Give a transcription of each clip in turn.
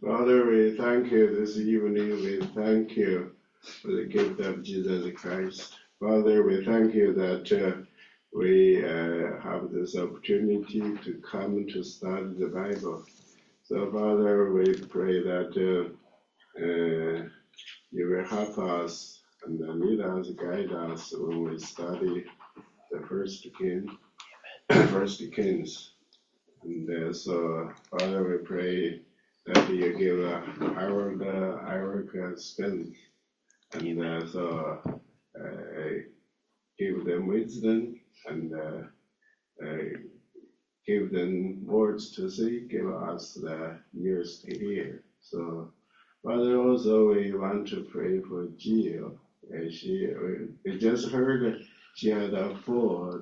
Father, we thank you this evening. We thank you for the gift of Jesus Christ. Father, we thank you that we have this opportunity to come to study the Bible. So, Father, we pray that you will help us and lead us, guide us when we study the First Kings. And so, Father, we pray that you give our strength, and so give them wisdom and give them words to say, give us the ears to hear. So, Father, also we want to pray for Jill. We just heard she had a fall,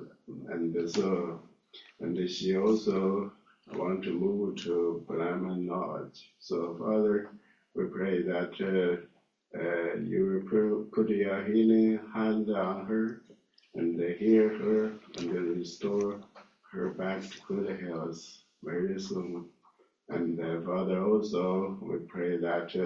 and she also want to move to Brahman knowledge. So, Father, we pray that you will put your healing hand on her and heal her and restore her back to good health very soon. And Father, also we pray that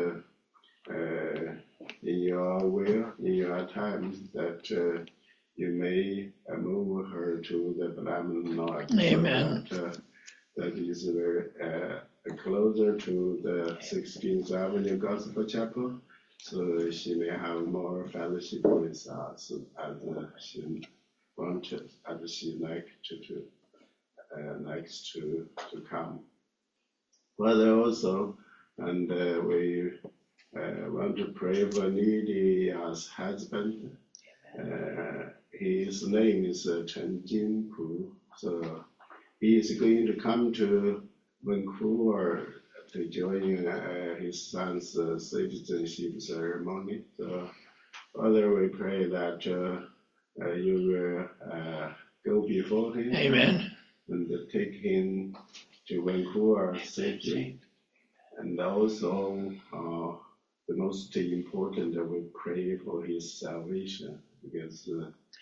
in your will, in your time, that you may move her to the Brahman knowledge. Amen. So that is closer to the 16th Avenue Gospel Chapel, so she may have more fellowship with us as she wanted, as she likes to come. Father, also, and we want to pray for Lydia's husband. His name is Chen Jinpu. So he is going to come to Vancouver to join his son's citizenship ceremony. So, Father, we pray that you will go before him. Amen. And take him to Vancouver safely. And also, the most important, we pray for his salvation, because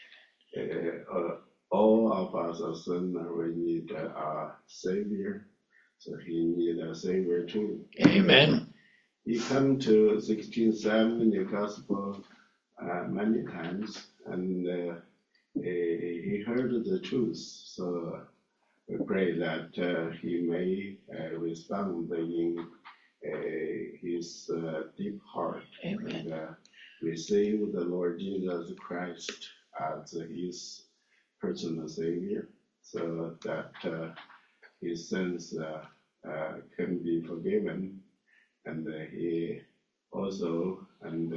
all of us are sinners. We need a Savior, so he needs a Savior too. Amen. He come to 16th Avenue Gospel many times, and he heard the truth. So we pray that he may respond in his deep heart. Amen. And receive the Lord Jesus Christ as his personal Savior, so that his sins can be forgiven, and he also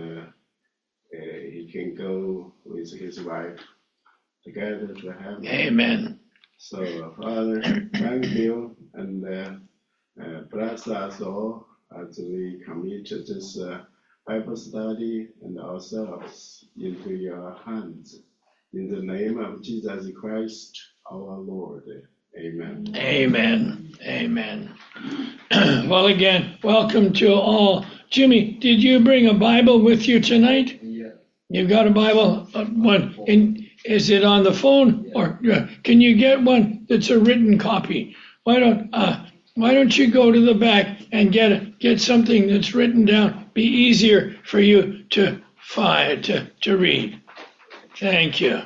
he can go with his wife together to heaven. Amen. So, Father, thank you, and bless us all as we commit this Bible study and ourselves into your hands. In the name of Jesus Christ, our Lord. Amen. Amen. Amen. Well, again, welcome to all. Jimmy, did you bring a Bible with you tonight? Yeah. You got a Bible? Is it on the phone, or can you get one that's a written copy? Why don't you go to the back and get something that's written down? Be easier for you to find, to read. Thank you.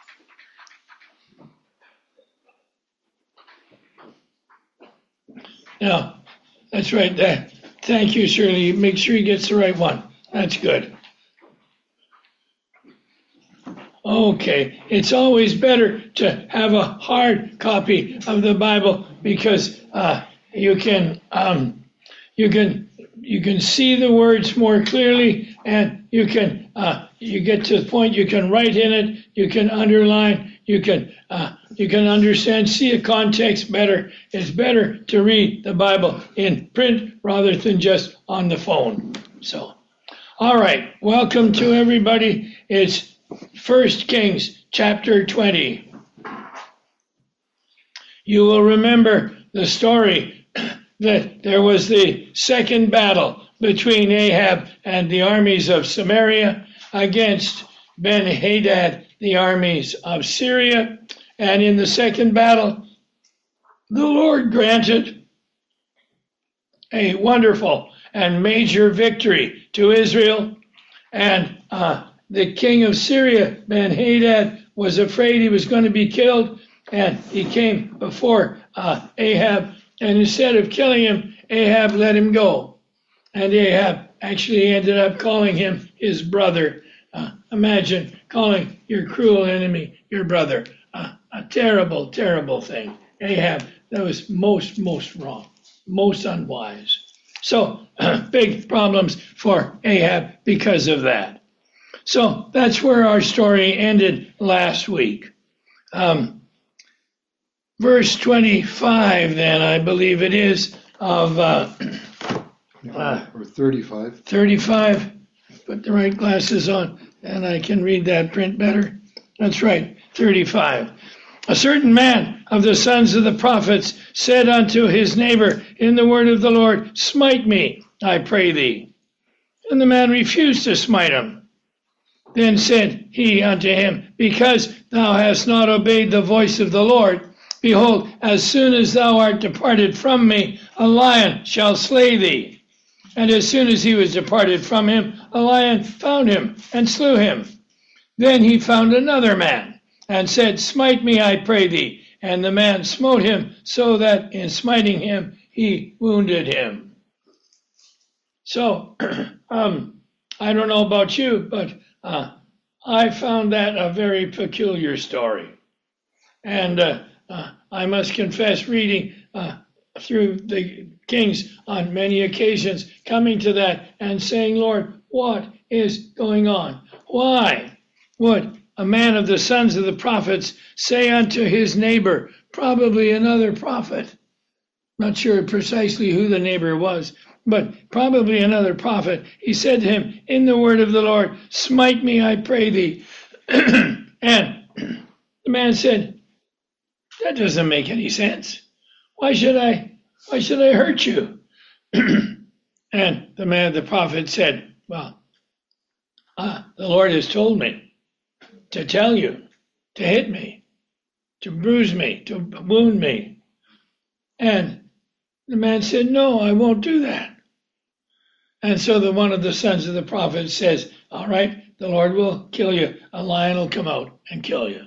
Now, that's right there. Thank you, Shirley. Make sure he gets the right one. That's good. Okay, it's always better to have a hard copy of the Bible, because you can see the words more clearly, and you get to the point. You can write in it. You can underline. You can understand, see the context better. It's better to read the Bible in print rather than just on the phone. So, all right, welcome to everybody. It's 1 Kings chapter 20. You will remember the story that there was the second battle between Ahab and the armies of Samaria against Ben-Hadad, the armies of Syria. And in the second battle, the Lord granted a wonderful and major victory to Israel. And the king of Syria, Ben-Hadad, was afraid he was going to be killed. And he came before Ahab. And instead of killing him, Ahab let him go. And Ahab actually ended up calling him his brother. Imagine calling your cruel enemy your brother. A terrible, terrible thing. Ahab, that was most wrong, most unwise. So big problems for Ahab because of that. So that's where our story ended last week. Verse 25, then, I believe it is, of or 35. 35. Put the right glasses on, and I can read that print better. That's right, 35. A certain man of the sons of the prophets said unto his neighbor in the word of the Lord, Smite me, I pray thee. And the man refused to smite him. Then said he unto him, Because thou hast not obeyed the voice of the Lord, behold, as soon as thou art departed from me, a lion shall slay thee. And as soon as he was departed from him, a lion found him and slew him. Then he found another man, and said, Smite me, I pray thee. And the man smote him, so that in smiting him, he wounded him. So, I don't know about you, but I found that a very peculiar story. And I must confess, reading through the Kings on many occasions, coming to that and saying, Lord, what is going on? Why would a man of the sons of the prophets say unto his neighbor, probably another prophet, not sure precisely who the neighbor was, but probably another prophet, he said to him, in the word of the Lord, Smite me, I pray thee. And the man said, that doesn't make any sense. Why should I hurt you? And the prophet said, well, the Lord has told me to tell you, to hit me, to bruise me, to wound me. And the man said, no, I won't do that. And so one of the sons of the prophet says, all right, the Lord will kill you. A lion will come out and kill you.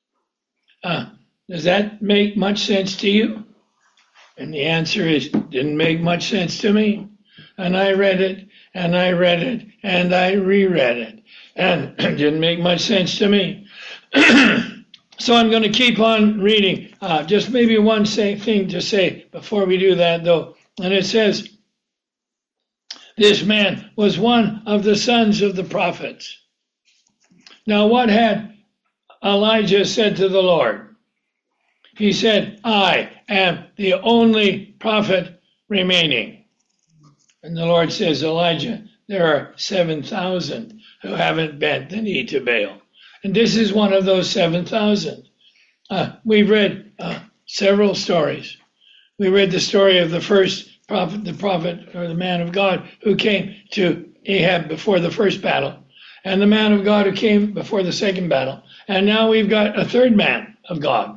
Does that make much sense to you? And the answer is, didn't make much sense to me. And I read it, and I read it, and I reread it. And it didn't make much sense to me. So I'm going to keep on reading. Just maybe one thing to say before we do that, though. And it says, this man was one of the sons of the prophets. Now, what had Elijah said to the Lord? He said, I am the only prophet remaining. And the Lord says, Elijah, there are 7,000 who haven't bent the knee to Baal. And this is one of those 7,000. We've read several stories. We read the story of the first prophet, or the man of God who came to Ahab before the first battle, and the man of God who came before the second battle. And now we've got a third man of God.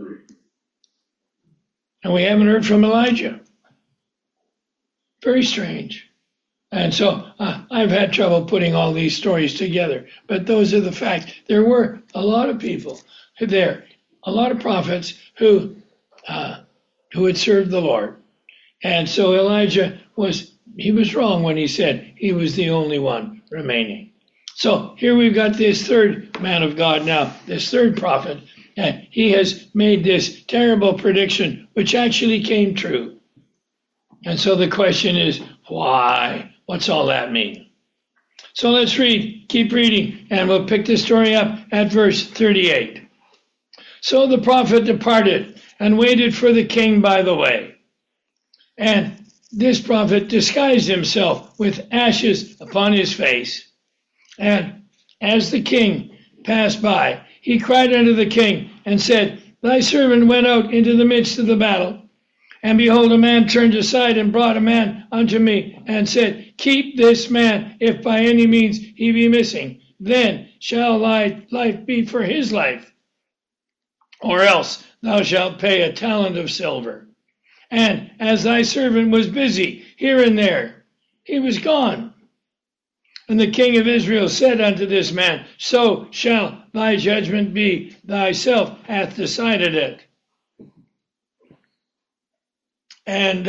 And we haven't heard from Elijah. Very strange. And so I've had trouble putting all these stories together, but those are the facts. There were a lot of people there, a lot of prophets who had served the Lord. And so Elijah was wrong when he said he was the only one remaining. So here we've got this third man of God now, this third prophet, and he has made this terrible prediction, which actually came true. And so the question is, why? What's all that mean? So let's keep reading, and we'll pick the story up at verse 38. So the prophet departed and waited for the king by the way. And this prophet disguised himself with ashes upon his face. And as the king passed by, he cried unto the king and said, Thy servant went out into the midst of the battle. And behold, a man turned aside and brought a man unto me and said, Keep this man, if by any means he be missing. Then shall thy life be for his life. Or else thou shalt pay a talent of silver. And as thy servant was busy here and there, he was gone. And the king of Israel said unto this man, so shall thy judgment be, thyself hath decided it. And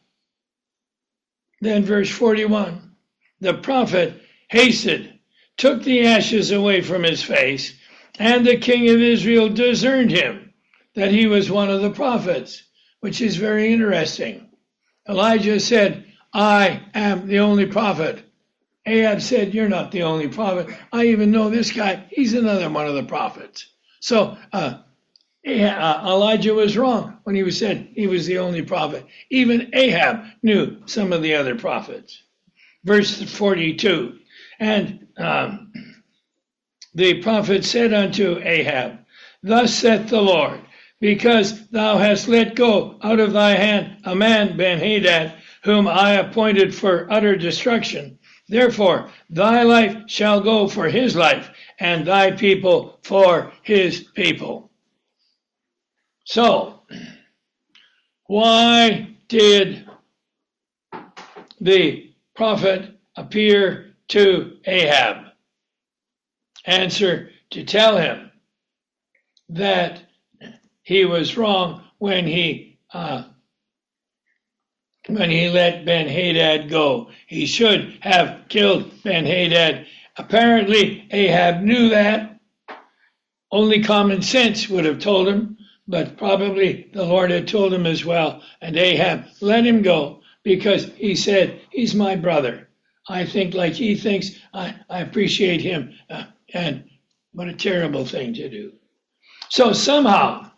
then verse 41, the prophet hasted, took the ashes away from his face, and the king of Israel discerned him, that he was one of the prophets, which is very interesting. Elijah said, I am the only prophet. Ahab said, you're not the only prophet. I even know this guy. He's another one of the prophets. So Elijah was wrong when he said he was the only prophet. Even Ahab knew some of the other prophets. Verse 42, and the prophet said unto Ahab, thus saith the Lord, because thou hast let go out of thy hand a man, Ben-Hadad, whom I appointed for utter destruction. Therefore, thy life shall go for his life, and thy people for his people. So, why did the prophet appear to Ahab? Answer, to tell him that he was wrong when he let Ben-Hadad go. He should have killed Ben-Hadad. Apparently, Ahab knew that. Only common sense would have told him, but probably the Lord had told him as well. And Ahab let him go because he said, he's my brother. I think like he thinks. I appreciate him. And what a terrible thing to do. So somehow,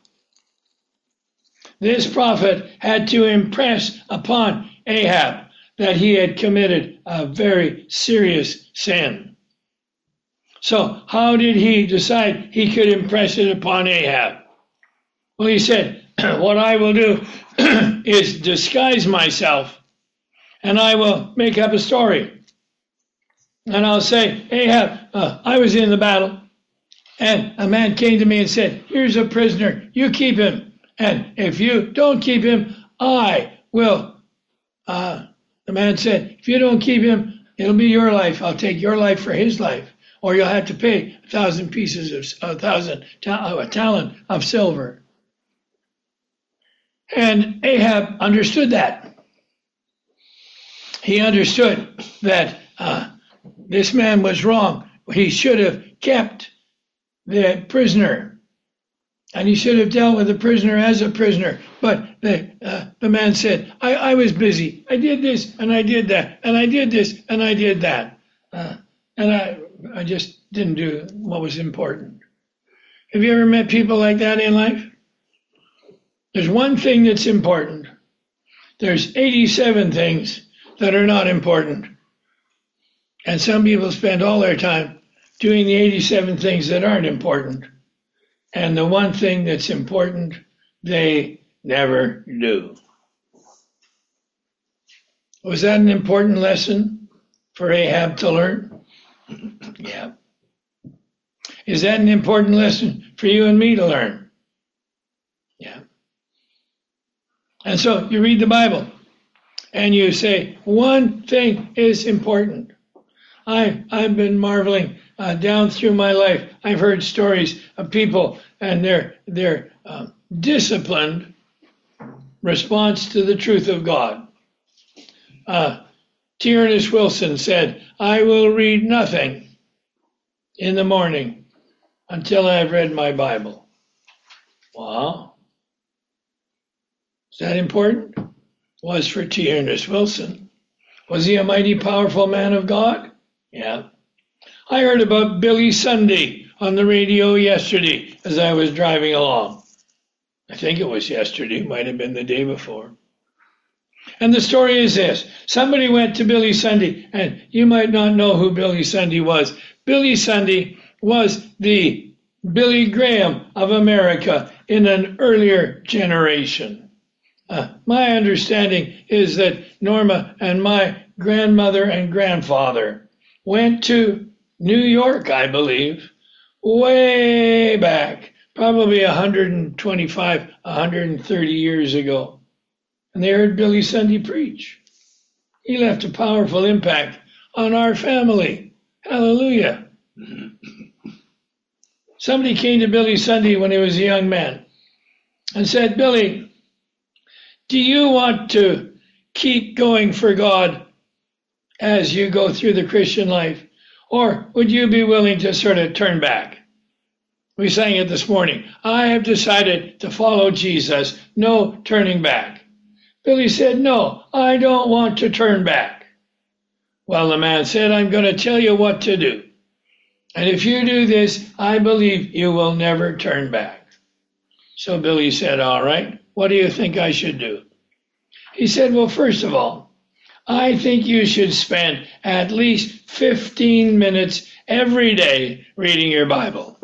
this prophet had to impress upon Ahab that he had committed a very serious sin. So how did he decide he could impress it upon Ahab? Well, he said, what I will do is disguise myself, and I will make up a story. And I'll say, Ahab, I was in the battle, and a man came to me and said, here's a prisoner, you keep him. And if you don't keep him, I will. The man said, if you don't keep him, it'll be your life. I'll take your life for his life. Or you'll have to pay a talent of silver. And Ahab understood that. He understood that this man was wrong. He should have kept the prisoner. And he should have dealt with the prisoner as a prisoner. But the man said, I was busy. I did this, and I did that, and I did this, and I did that. And I just didn't do what was important. Have you ever met people like that in life? There's one thing that's important. There's 87 things that are not important. And some people spend all their time doing the 87 things that aren't important. And the one thing that's important, they never do. Was that an important lesson for Ahab to learn? Yeah. Is that an important lesson for you and me to learn? Yeah. And so you read the Bible and you say, one thing is important. I've been marveling down through my life. I've heard stories of people and their disciplined response to the truth of God. T. Ernest Wilson said, I will read nothing in the morning until I've read my Bible. Wow. Is that important? Was for T. Ernest Wilson. Was he a mighty powerful man of God? Yeah. I heard about Billy Sunday on the radio yesterday as I was driving along. I think it was yesterday, might have been the day before. And the story is this. Somebody went to Billy Sunday, and you might not know who Billy Sunday was. Billy Sunday was the Billy Graham of America in an earlier generation. My understanding is that Norma and my grandmother and grandfather went to New York, I believe, way back, probably 125, 130 years ago. and they heard Billy Sunday preach. He left a powerful impact on our family. Hallelujah. Somebody came to Billy Sunday when he was a young man and said, Billy, do you want to keep going for God as you go through the Christian life? Or would you be willing to sort of turn back? We sang it this morning. I have decided to follow Jesus. No turning back. Billy said, no, I don't want to turn back. Well, the man said, I'm going to tell you what to do. And if you do this, I believe you will never turn back. So Billy said, all right, what do you think I should do? He said, well, first of all, I think you should spend at least 15 minutes every day reading your Bible.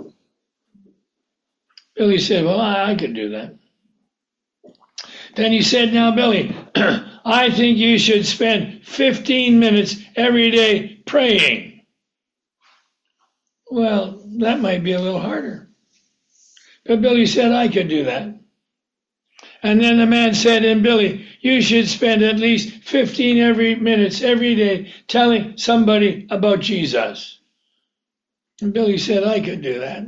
Billy said, well, I could do that. Then he said, now, Billy, I think you should spend 15 minutes every day praying. Well, that might be a little harder. But Billy said, I could do that. And then the man said, and Billy, you should spend at least 15 minutes every day telling somebody about Jesus. And Billy said, I could do that.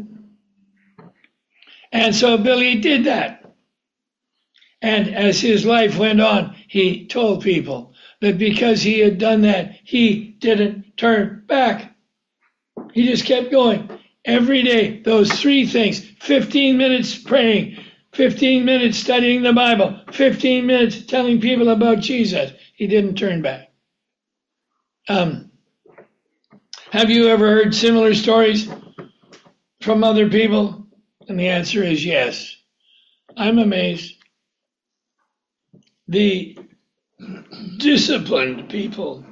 And so Billy did that. And as his life went on, he told people that because he had done that, he didn't turn back. He just kept going. Every day, those three things, 15 minutes praying, 15 minutes studying the Bible, 15 minutes telling people about Jesus. He didn't turn back. Have you ever heard similar stories from other people? And the answer is yes. I'm amazed. The disciplined people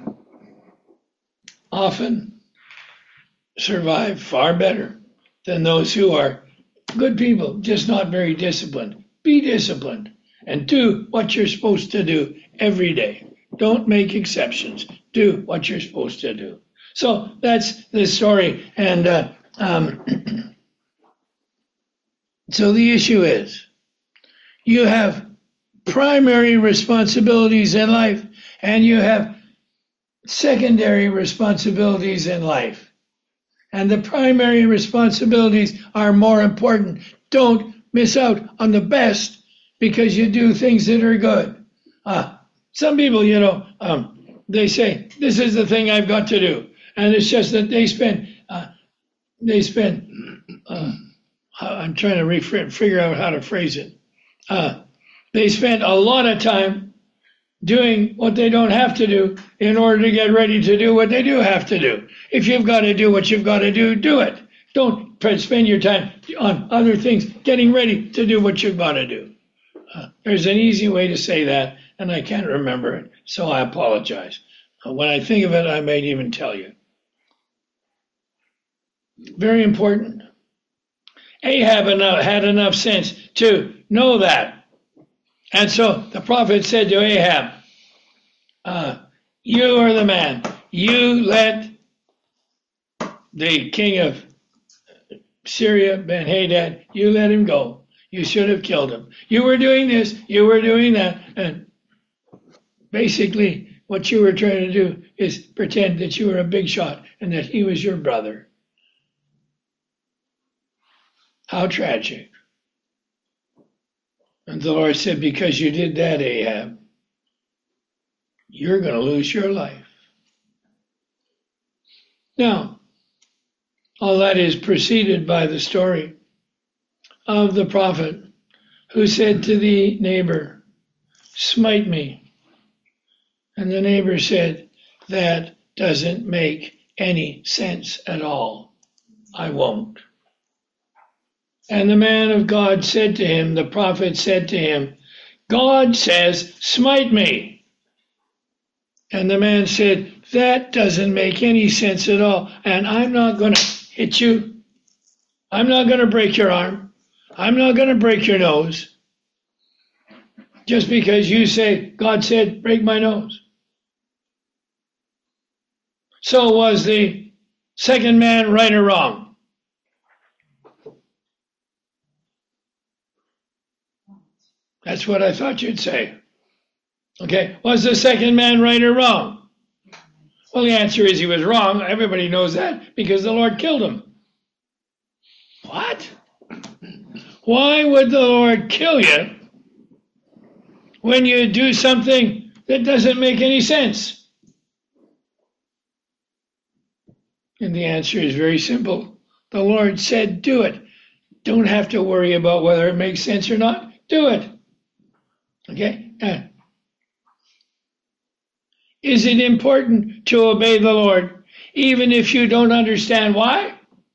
often survive far better than those who are good people, just not very disciplined. Be disciplined and do what you're supposed to do every day. Don't make exceptions. Do what you're supposed to do. So that's the story. And so the issue is, you have primary responsibilities in life and you have secondary responsibilities in life. And the primary responsibilities are more important. Don't miss out on the best because you do things that are good. Some people, they say, this is the thing I've got to do. And it's just that they spend, I'm trying to figure out how to phrase it. They spend a lot of time doing what they don't have to do in order to get ready to do what they do have to do. If you've got to do what you've got to do, do it. Don't spend your time on other things, getting ready to do what you've got to do. There's an easy way to say that, and I can't remember it, so I apologize. When I think of it, I might even tell you. Very important. Ahab had enough sense to know that. And so the prophet said to Ahab, you are the man. You let the king of Syria, Ben-Hadad, you let him go. You should have killed him. You were doing this, you were doing that. And basically what you were trying to do is pretend that you were a big shot and that he was your brother. How tragic. And the Lord said, because you did that, Ahab, you're going to lose your life. Now, all that is preceded by the story of the prophet who said to the neighbor, smite me. And the neighbor said, that doesn't make any sense at all. I won't. And the man of God said to him, the prophet said to him, God says, smite me. And the man said, that doesn't make any sense at all. And I'm not going to hit you. I'm not going to break your arm. I'm not going to break your nose. Just because you say, God said, break my nose. So was the second man right or wrong? That's what I thought you'd say. Okay, was the second man right or wrong? Well, the answer is he was wrong. Everybody knows that because the Lord killed him. What? Why would the Lord kill you when you do something that doesn't make any sense? And the answer is very simple. The Lord said, do it. Don't have to worry about whether it makes sense or not. Do it. Okay? Is it important to obey the Lord, even if you don't understand why?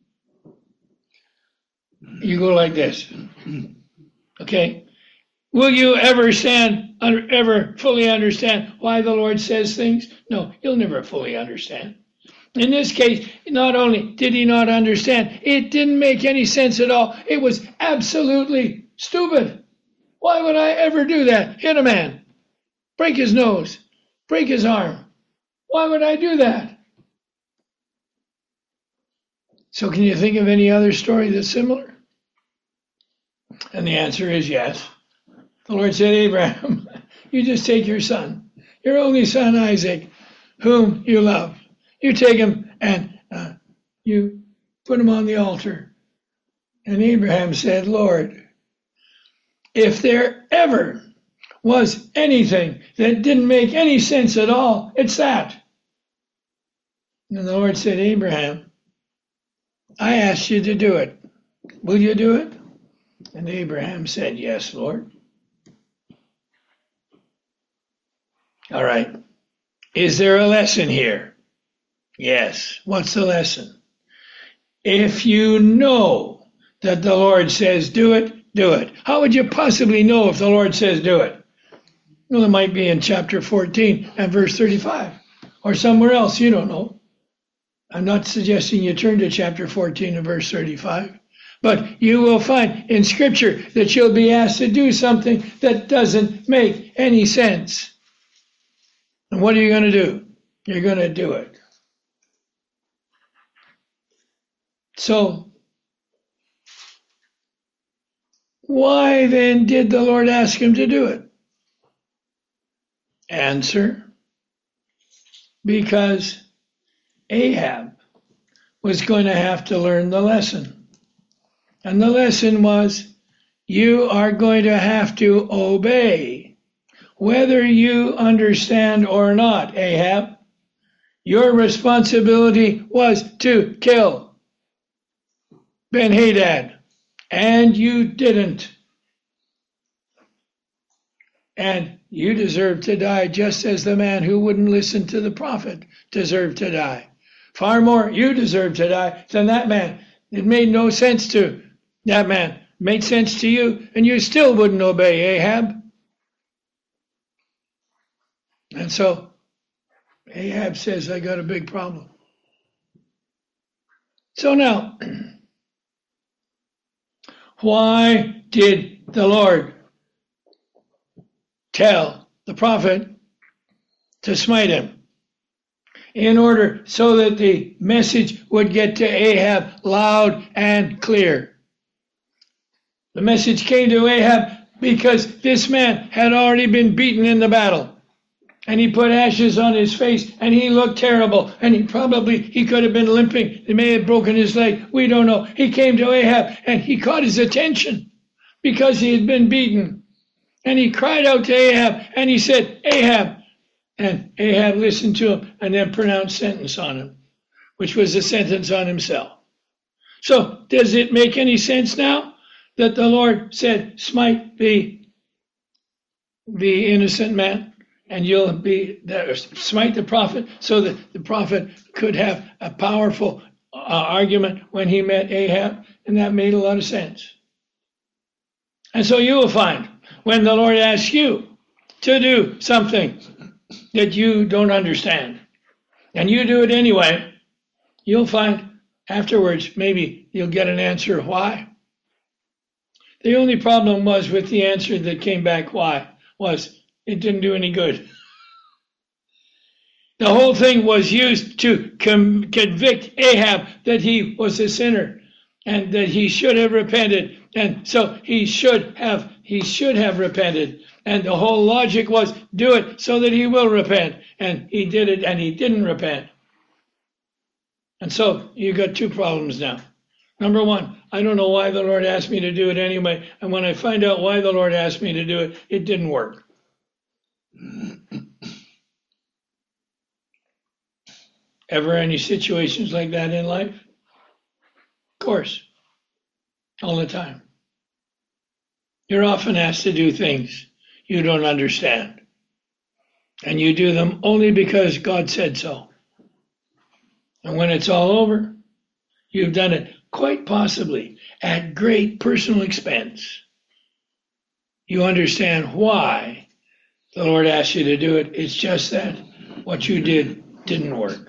You go like this. Okay? Will you ever fully understand why the Lord says things? No, you'll never fully understand. In this case, not only did he not understand, it didn't make any sense at all. It was absolutely stupid. Why would I ever do that? Hit a man, break his nose, break his arm. Why would I do that? So can you think of any other story that's similar? And the answer is yes. The Lord said, Abraham, you just take your son, your only son Isaac, whom you love. You take him and you put him on the altar. And Abraham said, Lord, if there ever was anything that didn't make any sense at all, it's that. And the Lord said, Abraham, I asked you to do it. Will you do it? And Abraham said, yes, Lord. All right. Is there a lesson here? Yes. What's the lesson? If you know that the Lord says do it, do it. How would you possibly know if the Lord says do it? Well, it might be in chapter 14 and verse 35 or somewhere else. You don't know. I'm not suggesting you turn to chapter 14 and verse 35. But you will find in Scripture that you'll be asked to do something that doesn't make any sense. And what are you going to do? You're going to do it. So, why then did the Lord ask him to do it? Answer: because Ahab was going to have to learn the lesson. And the lesson was, you are going to have to obey, whether you understand or not, Ahab. Your responsibility was to kill Ben-Hadad, and you didn't. And you deserve to die just as the man who wouldn't listen to the prophet deserved to die. Far more you deserve to die than that man. It made no sense to that man. It made sense to you, and you still wouldn't obey, Ahab. And so Ahab says, I got a big problem. So now, why did the Lord tell the prophet to smite him? In order so that the message would get to Ahab loud and clear. The message came to Ahab because this man had already been beaten in the battle. And he put ashes on his face, and he looked terrible. And he could have been limping. They may have broken his leg. We don't know. He came to Ahab, and he caught his attention because he had been beaten. And he cried out to Ahab, and he said, Ahab. And Ahab listened to him and then pronounced sentence on him, which was a sentence on himself. So does it make any sense now that the Lord said, smite the innocent man? And you'll be there, smite the prophet, so that the prophet could have a powerful argument when he met Ahab, and that made a lot of sense. And so you will find when the Lord asks you to do something that you don't understand, and you do it anyway, you'll find afterwards maybe you'll get an answer why. The only problem was with the answer that came back why was it didn't do any good. The whole thing was used to convict Ahab that he was a sinner. and that he should have repented. And so he should have repented. And the whole logic was do it so that he will repent. And he did it and he didn't repent. And so you got two problems now. Number one, I don't know why the Lord asked me to do it anyway. And when I find out why the Lord asked me to do it, it didn't work. Ever any situations like that in life? Of course. All the time. You're often asked to do things you don't understand. And you do them only because God said so. And when it's all over, you've done it quite possibly at great personal expense. You understand why the Lord asked you to do it. It's just that what you did didn't work.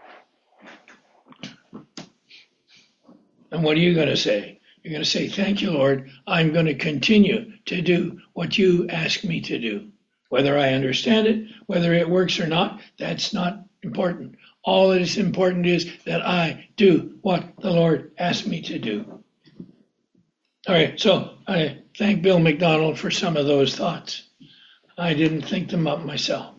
And what are you going to say? You're going to say, thank you, Lord. I'm going to continue to do what you ask me to do. Whether I understand it, whether it works or not, that's not important. All that is important is that I do what the Lord asked me to do. All right, so I thank Bill McDonald for some of those thoughts. I didn't think them up myself.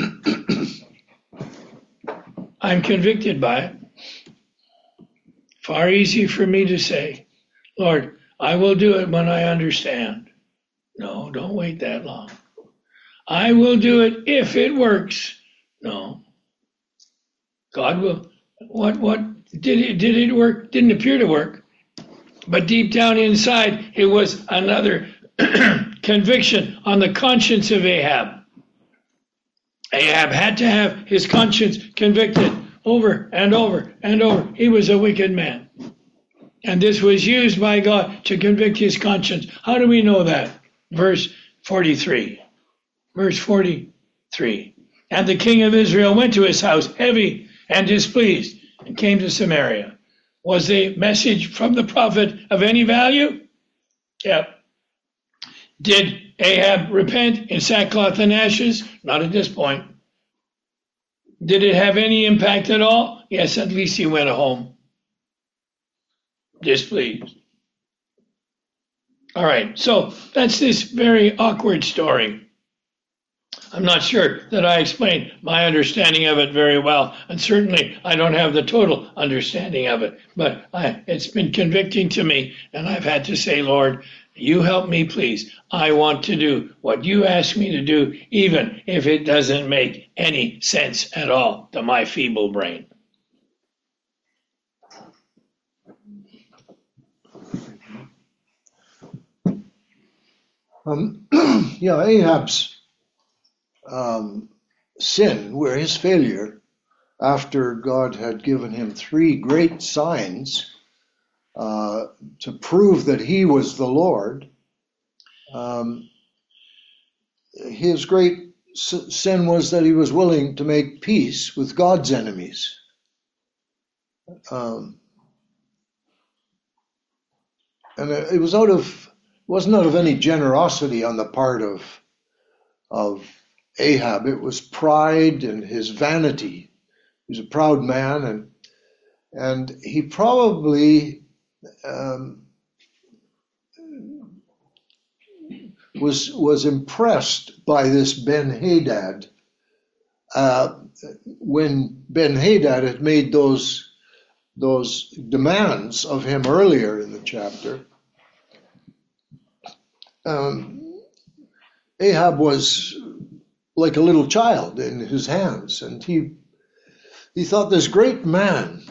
I'm convicted by it. Far easier for me to say, Lord, I will do it when I understand. No, don't wait that long. I will do it if it works. No. God will. What did it work? Didn't appear to work. But deep down inside, it was another conviction on the conscience of Ahab. Ahab had to have his conscience convicted over and over and over. He was a wicked man. And this was used by God to convict his conscience. How do we know that? Verse 43. Verse 43. And the king of Israel went to his house heavy and displeased and came to Samaria. Was the message from the prophet of any value? Yeah. Did Ahab repent in sackcloth and ashes? Not at this point. Did it have any impact at all? Yes, at least he went home. Displeased. All right, so that's this very awkward story. I'm not sure that I explained my understanding of it very well, and certainly I don't have the total understanding of it, but it's been convicting to me, and I've had to say, Lord, you help me, please. I want to do what you ask me to do, even if it doesn't make any sense at all to my feeble brain. Ahab's sin, where his failure, after God had given him three great signs to prove that he was the Lord, his great sin was that he was willing to make peace with God's enemies. And it wasn't out of any generosity on the part of Ahab. It was pride and his vanity. He was a proud man, and he probably was impressed by this Ben-Hadad when Ben-Hadad had made those demands of him earlier in the chapter. Ahab was like a little child in his hands, and he thought this great man,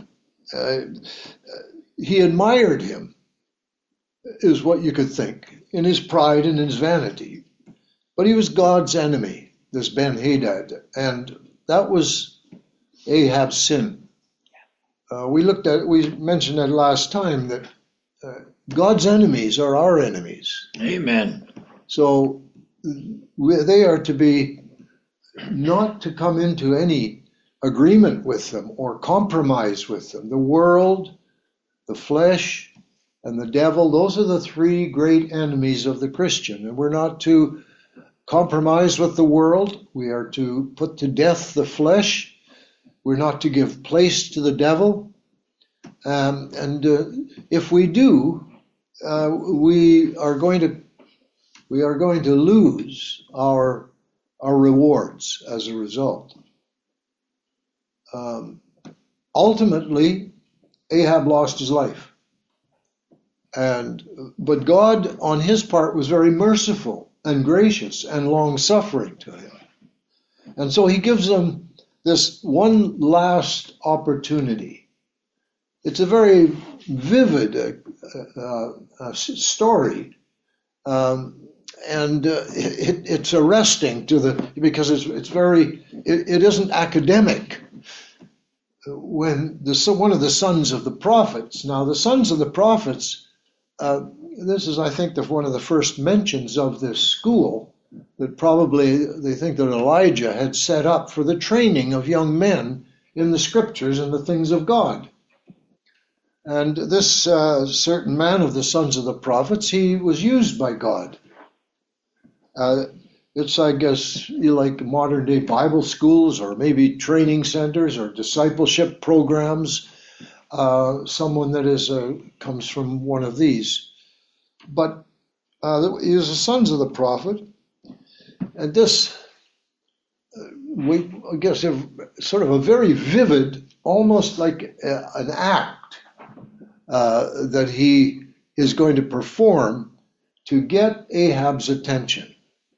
he admired him, is what you could think, in his pride and his vanity. But he was God's enemy, this Ben-Hadad, and that was Ahab's sin. We mentioned that last time, that God's enemies are our enemies. Amen. So they are to be not to come into any agreement with them or compromise with them. The world, the flesh, and the devil, those are the three great enemies of the Christian. And we're not to compromise with the world. We are to put to death the flesh. We're not to give place to the devil. And if we do, we are going to lose our rewards as a result. Ultimately, Ahab lost his life, but God, on his part, was very merciful and gracious and long-suffering to him, and so he gives them this one last opportunity. It's a very vivid story, and it's arresting because it isn't academic. When one of the sons of the prophets, now the sons of the prophets, this is, I think, one of the first mentions of this school that probably they think that Elijah had set up for the training of young men in the scriptures and the things of God. And this certain man of the sons of the prophets, he was used by God. It's, I guess, like modern day Bible schools or maybe training centers or discipleship programs. Someone that comes from one of these. But he was the sons of the prophet. And this, I guess, sort of a very vivid, almost like an act that he is going to perform to get Ahab's attention.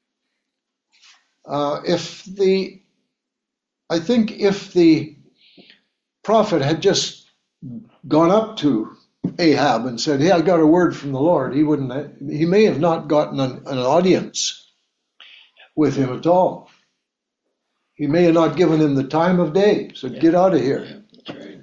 I think if the prophet had just gone up to Ahab and said, "Hey, I got a word from the Lord," he may have not gotten an audience with him at all. He may have not given him the time of day, so get out of here. That's right.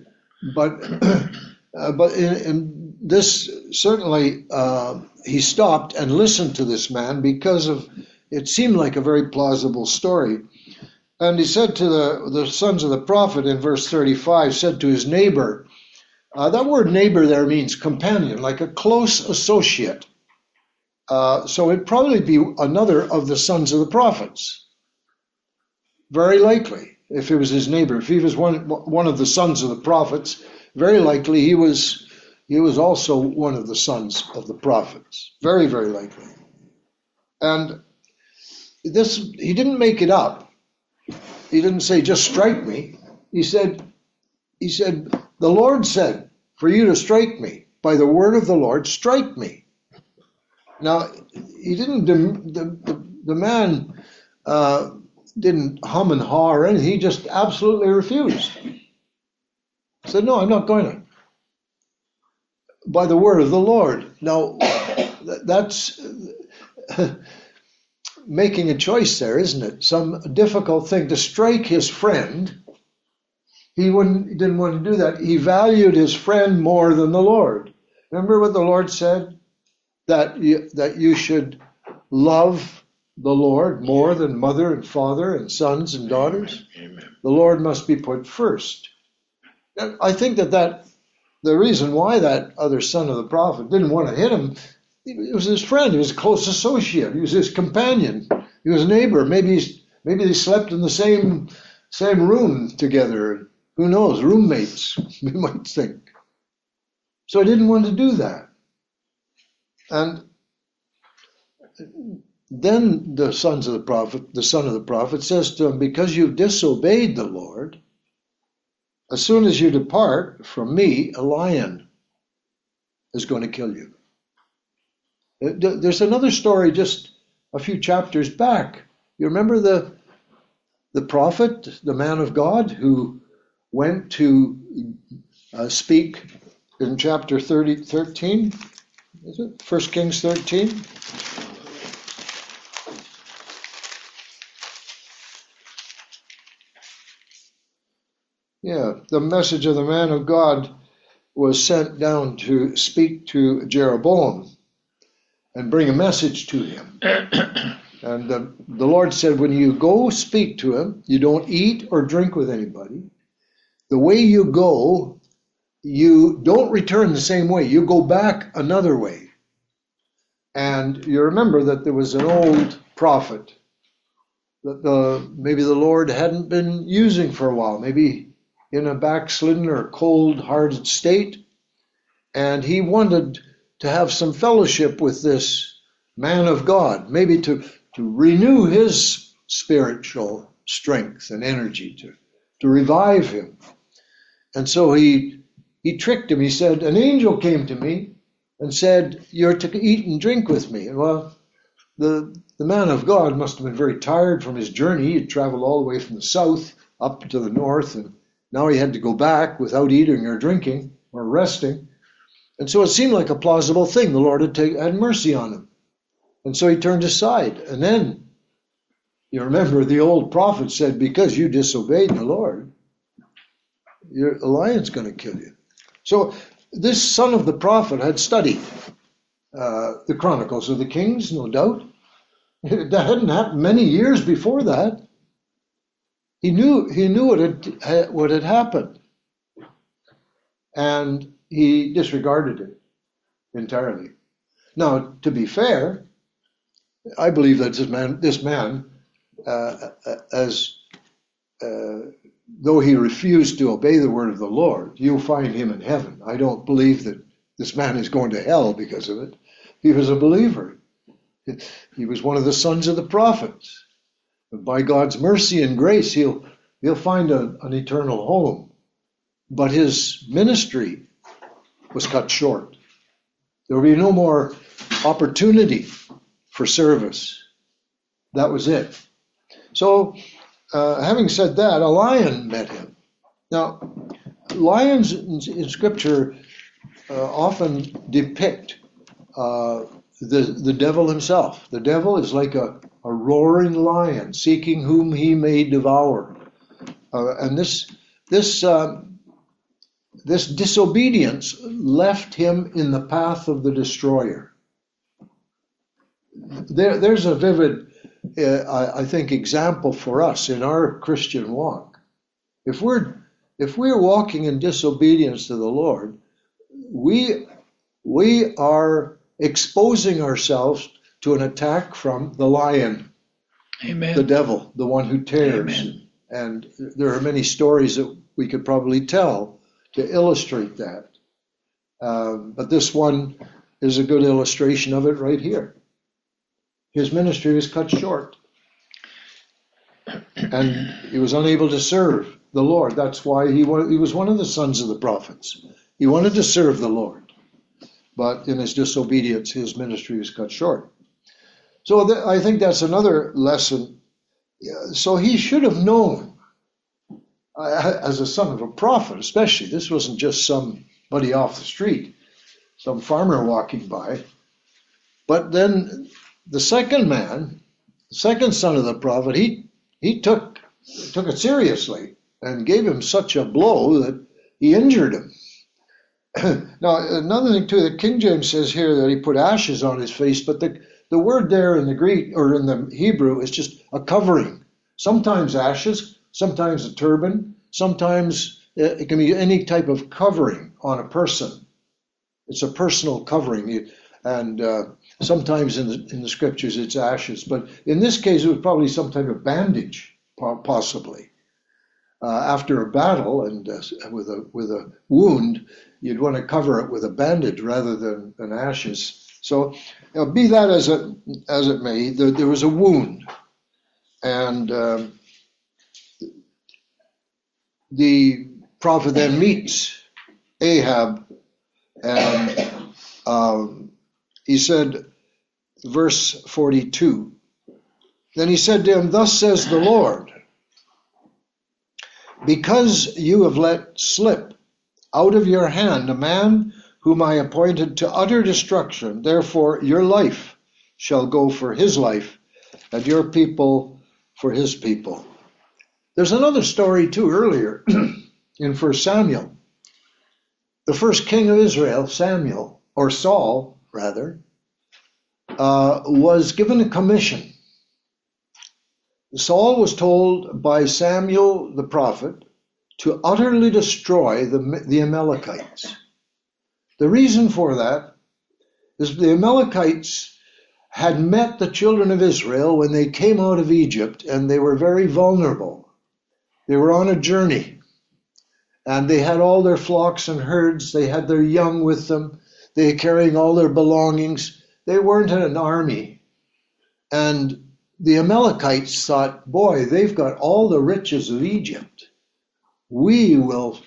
But in this, certainly, he stopped and listened to this man because it seemed like a very plausible story. And he said to the sons of the prophet in verse 35, said to his neighbor, that word neighbor there means companion, like a close associate. So it'd probably be another of the sons of the prophets. Very likely, if it was his neighbor. If he was one of the sons of the prophets, very likely he was also one of the sons of the prophets. Very, very likely. And this, he didn't make it up. He didn't say, "Just strike me." He said, "The Lord said for you to strike me. By the word of the Lord, strike me." Now, he didn't, the man didn't hum and haw or anything. He just absolutely refused. He said, "No, I'm not going to. By the word of the Lord." Now, that's making a choice there, isn't it? Some difficult thing to strike his friend. He didn't want to do that. He valued his friend more than the Lord. Remember what the Lord said? That you should love the Lord more than mother and father and sons and daughters. Amen. The Lord must be put first. And I think that the reason why that other son of the prophet didn't want to hit him, it was his friend. He was a close associate. He was his companion. He was a neighbor. Maybe they slept in the same room together. Who knows? Roommates, we might think. So I didn't want to do that. And then the son of the prophet says to him, "Because you've disobeyed the Lord, as soon as you depart from me, a lion is going to kill you." There's another story just a few chapters back. You remember the prophet, the man of God, who went to speak in chapter 13? Is it 1 Kings 13? Yeah, the message of the man of God was sent down to speak to Jeroboam and bring a message to him. And the Lord said, when you go speak to him, you don't eat or drink with anybody. The way you go, you don't return the same way. You go back another way. And you remember that there was an old prophet that maybe the Lord hadn't been using for a while, maybe in a backslidden or cold-hearted state. and he wanted to have some fellowship with this man of God, maybe to renew his spiritual strength and energy, to revive him. And so he tricked him. He said, an angel came to me and said, you're to eat and drink with me. And well, the man of God must have been very tired from his journey. He had traveled all the way from the south up to the north, and now he had to go back without eating or drinking or resting. And so it seemed like a plausible thing. The Lord had mercy on him. And so he turned aside. And then, you remember the old prophet said, because you disobeyed the Lord, the lion's going to kill you. So this son of the prophet had studied the Chronicles of the Kings, no doubt. That hadn't happened many years before that. He knew what had happened, and he disregarded it entirely. Now, to be fair, I believe that this man, though he refused to obey the word of the Lord, you'll find him in heaven. I don't believe that this man is going to hell because of it. He was a believer. He was one of the sons of the prophets. But by God's mercy and grace, he'll find an eternal home. But his ministry was cut short. There will be no more opportunity for service. That was it. So, having said that, a lion met him. Now, lions in Scripture often depict the devil himself. The devil is like a roaring lion seeking whom he may devour. And this disobedience left him in the path of the destroyer. There's a vivid, I think, example for us in our Christian walk. If we're walking in disobedience to the Lord, we are exposing ourselves to an attack from the lion, Amen. The devil, the one who tears. Amen. And there are many stories that we could probably tell to illustrate that. But this one is a good illustration of it right here. His ministry was cut short, and he was unable to serve the Lord. That's why he was one of the sons of the prophets. He wanted to serve the Lord, but in his disobedience, his ministry was cut short. So I think that's another lesson. So he should have known, as a son of a prophet especially, this wasn't just somebody off the street, some farmer walking by. But then the second man, the second son of the prophet, he took it seriously and gave him such a blow that he injured him. Now, another thing too, the King James says here that he put ashes on his face, but the word there in the Greek or in the Hebrew is just a covering. Sometimes ashes, sometimes a turban, sometimes it can be any type of covering on a person. It's a personal covering, and sometimes in the scriptures it's ashes, but in this case it was probably some type of bandage, possibly. After a battle and with a wound, you'd want to cover it with a bandage rather than ashes. So, be that as it may, there was a wound, and the prophet then meets Ahab, and he said, verse 42, then he said to him, thus says the Lord, because you have let slip out of your hand a man whom I appointed to utter destruction, therefore your life shall go for his life, and your people for his people. There's another story too earlier in 1 Samuel. The first king of Israel, Samuel, or Saul rather, was given a commission. Saul was told by Samuel the prophet to utterly destroy the Amalekites. The reason for that is the Amalekites had met the children of Israel when they came out of Egypt, and they were very vulnerable. They were on a journey, And they had all their flocks and herds. They had their young with them. They were carrying all their belongings. They weren't an army. And the Amalekites thought, boy, they've got all the riches of Egypt. We will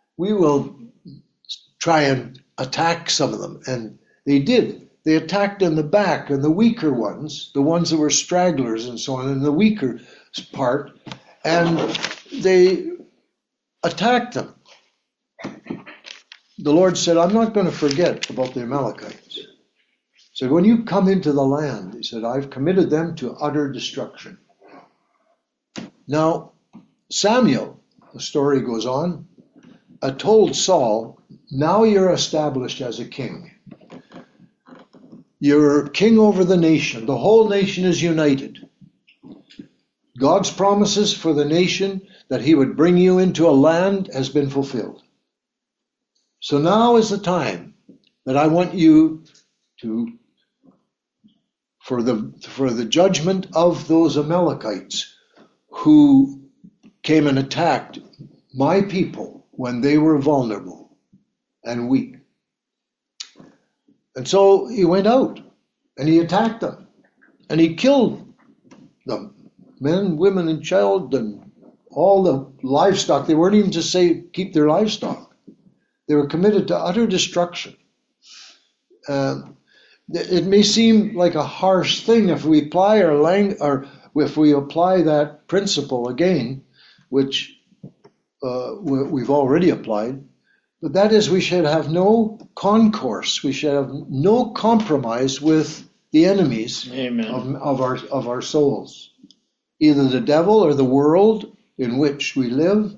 try and attack some of them. And they did. They attacked in the back, and the weaker ones, the ones that were stragglers and so on, in the weaker part, and they attacked them. The Lord said, I'm not going to forget about the Amalekites. He said, when you come into the land, he said, I've committed them to utter destruction. Now, Samuel, the story goes on, told Saul, now you're established as a king. You're king over the nation. The whole nation is united. God's promises for the nation that he would bring you into a land has been fulfilled. So now is the time that I want you to, for the judgment of those Amalekites who came and attacked my people when they were vulnerable and weak. And so he went out and he attacked them and he killed them, men, women, and child, and all the livestock. They weren't even to say keep their livestock. They were committed to utter destruction. It may seem like a harsh thing if we apply if we apply that principle again, which we've already applied. But that is, we should have no concourse. We should have no compromise with the enemies of our souls, either the devil or the world in which we live,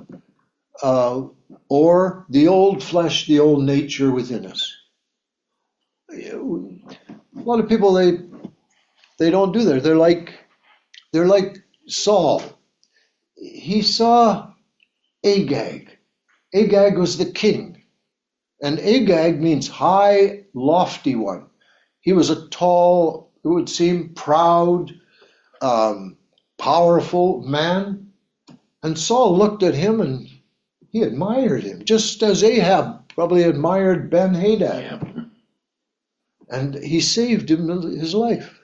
or the old flesh, the old nature within us. A lot of people they don't do that. They're like Saul. He saw Agag. Agag was the king. And Agag means high, lofty one. He was a tall, it would seem, proud, powerful man. And Saul looked at him and he admired him, just as Ahab probably admired Ben-Hadad. Yeah. And he saved him his life.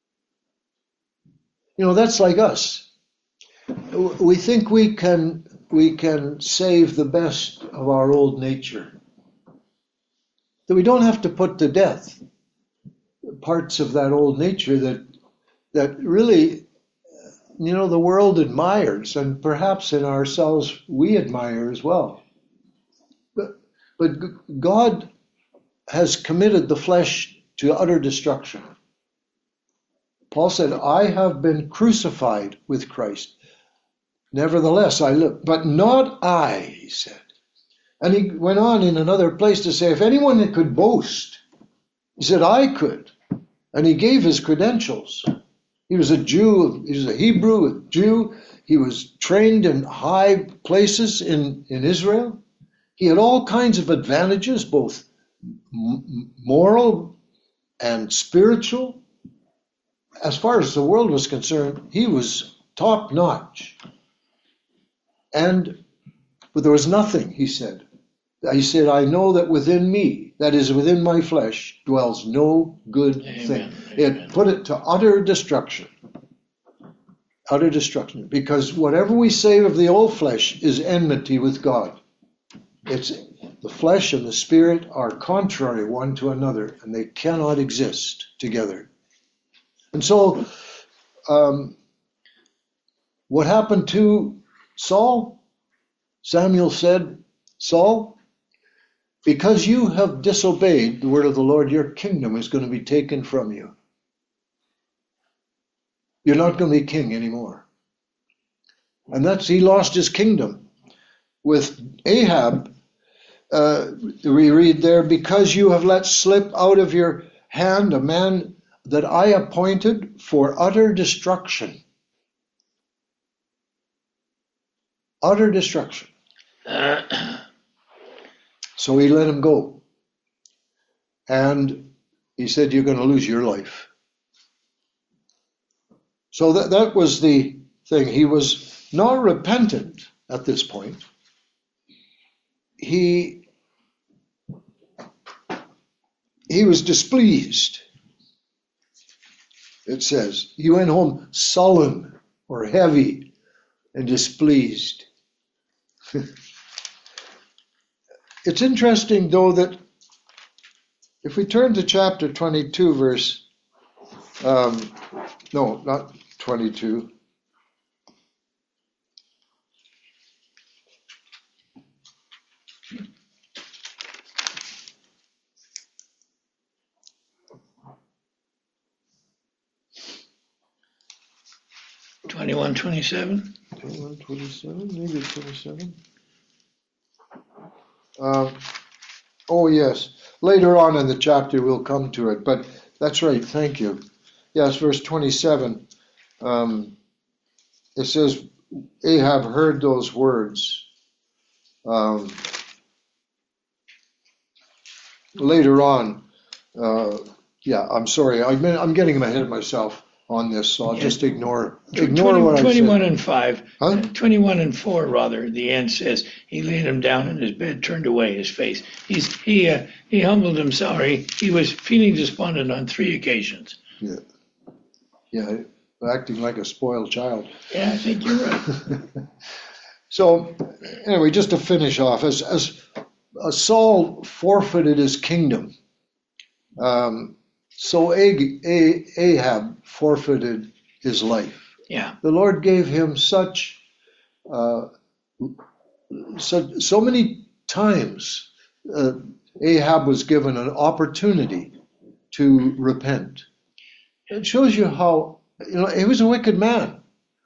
You know, that's like us. We think we can save the best of our old nature. That we don't have to put to death parts of that old nature that really, you know, the world admires, and perhaps in ourselves we admire as well. But God has committed the flesh to utter destruction. Paul said, I have been crucified with Christ. Nevertheless, I live, but not I, he said. And he went on in another place to say, if anyone could boast, he said, I could. And he gave his credentials. He was a Jew, he was a Hebrew, a Jew. He was trained in high places in Israel. He had all kinds of advantages, both moral and spiritual. As far as the world was concerned, he was top notch. But there was nothing, he said. He said, I know that within me, that is within my flesh, dwells no good thing. It put it to utter destruction. Utter destruction. Because whatever we say of the old flesh is enmity with God. It's the flesh and the spirit are contrary one to another, and they cannot exist together. And so, what happened to Saul? Samuel said, Saul, because you have disobeyed the word of the Lord, your kingdom is going to be taken from you. You're not going to be king anymore. And he lost his kingdom. With Ahab, we read there, because you have let slip out of your hand a man that I appointed for utter destruction. Utter destruction. So he let him go. And he said, you're going to lose your life. So that was the thing. He was not repentant at this point. he was displeased. It says he went home sullen or heavy and displeased. It's interesting, though, that if we turn to chapter 22, verse, no, not 22. Twenty-one, 27. 21, 27, maybe 27. Oh, yes. Later on in the chapter, we'll come to it, but that's right. Thank you. Yes, verse 27. It says, Ahab heard those words. Later on, I'm sorry. I'm getting ahead of myself on this, so I'll just ignore what I 21 said. and 5. Huh? 21 and 4, rather. The end says he laid him down in his bed, turned away his face. He humbled himself. He was feeling despondent on 3 occasions. Yeah, acting like a spoiled child. Yeah, I think you're right. So, anyway, just to finish off, as Saul forfeited his kingdom, so Ahab forfeited his life. Yeah. The Lord gave him so many times. Ahab was given an opportunity to repent. It shows you how, he was a wicked man.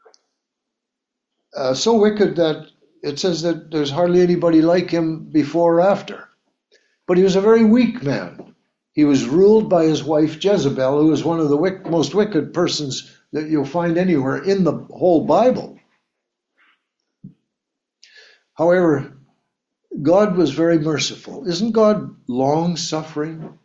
So wicked that it says that there's hardly anybody like him before or after. But he was a very weak man. He was ruled by his wife Jezebel, who is one of the most wicked persons that you'll find anywhere in the whole Bible. However, God was very merciful. Isn't God long-suffering?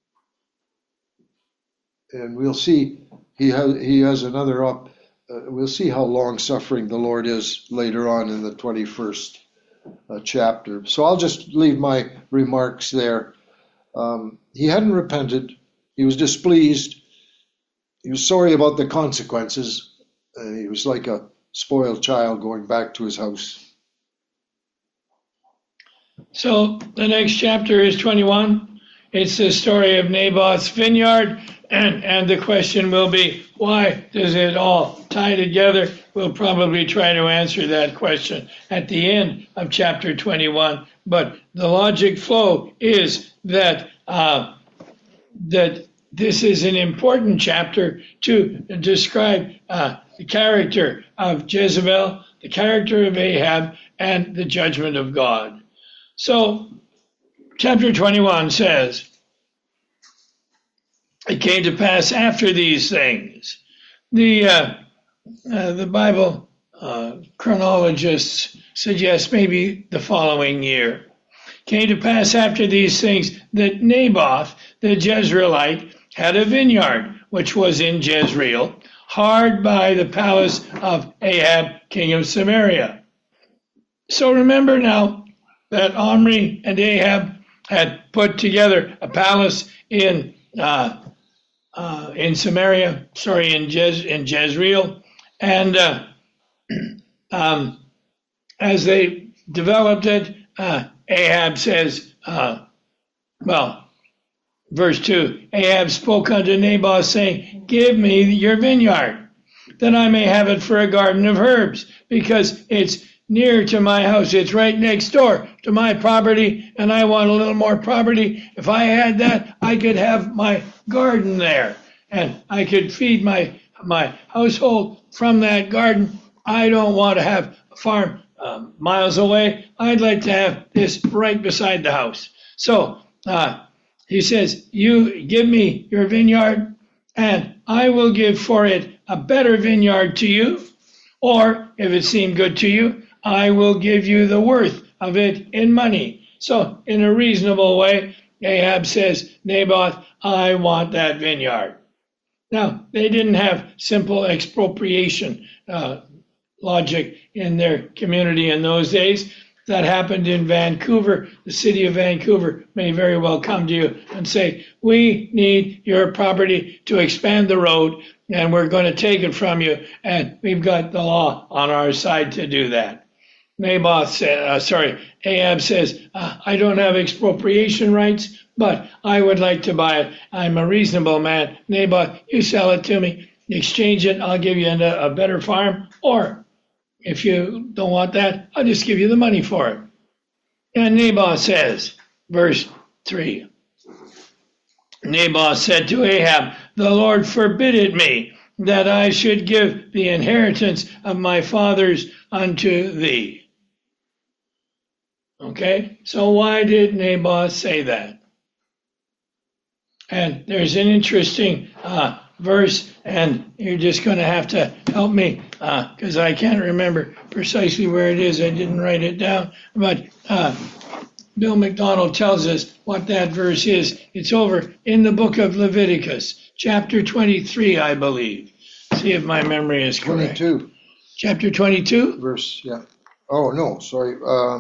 And we'll see he has another we'll see how long-suffering the Lord is later on in the 21st chapter. So I'll just leave my remarks there. He hadn't repented. He was displeased. He was sorry about the consequences. He was like a spoiled child going back to his house. So the next chapter is 21. It's the story of Naboth's vineyard. And the question will be, why does it all tie together? We'll probably try to answer that question at the end of chapter 21. But the logic flow is that that this is an important chapter to describe the character of Jezebel, the character of Ahab, and the judgment of God. So, chapter 21 says, it came to pass after these things. The Bible chronologists suggest maybe the following year. Came to pass after these things that Naboth the Jezreelite had a vineyard which was in Jezreel, hard by the palace of Ahab, king of Samaria. So remember now that Omri and Ahab had put together a palace in Samaria, in Jezreel, and as they developed it, Ahab says, verse 2, Ahab spoke unto Naboth, saying, give me your vineyard, that I may have it for a garden of herbs, because it's near to my house. It's right next door to my property, and I want a little more property. If I had that, I could have my garden there, and I could feed my household from that garden. I don't want to have a farm miles away. I'd like to have this right beside the house. So he says, you give me your vineyard, and I will give for it a better vineyard to you, or if it seemed good to you, I will give you the worth of it in money. So in a reasonable way, Ahab says, Naboth, I want that vineyard. Now, they didn't have simple expropriation logic in their community in those days. that happened in Vancouver, the city of Vancouver may very well come to you and say, we need your property to expand the road, and we're going to take it from you, and we've got the law on our side to do that. Ahab says, I don't have expropriation rights, but I would like to buy it. I'm a reasonable man. Naboth, you sell it to me, exchange it, I'll give you a better farm, or if you don't want that, I'll just give you the money for it. And Naboth says, verse 3, Naboth said to Ahab, the Lord forbid it me, that I should give the inheritance of my fathers unto thee. Okay, so why did Naboth say that? And there's an interesting verse, and you're just going to have to help me because I can't remember precisely where it is. I didn't write it down, but Bill McDonald tells us what that verse is. It's over in the book of Leviticus, chapter 23, I believe. See if my memory is correct. 22. Chapter 22? Verse, yeah. Oh, no, sorry.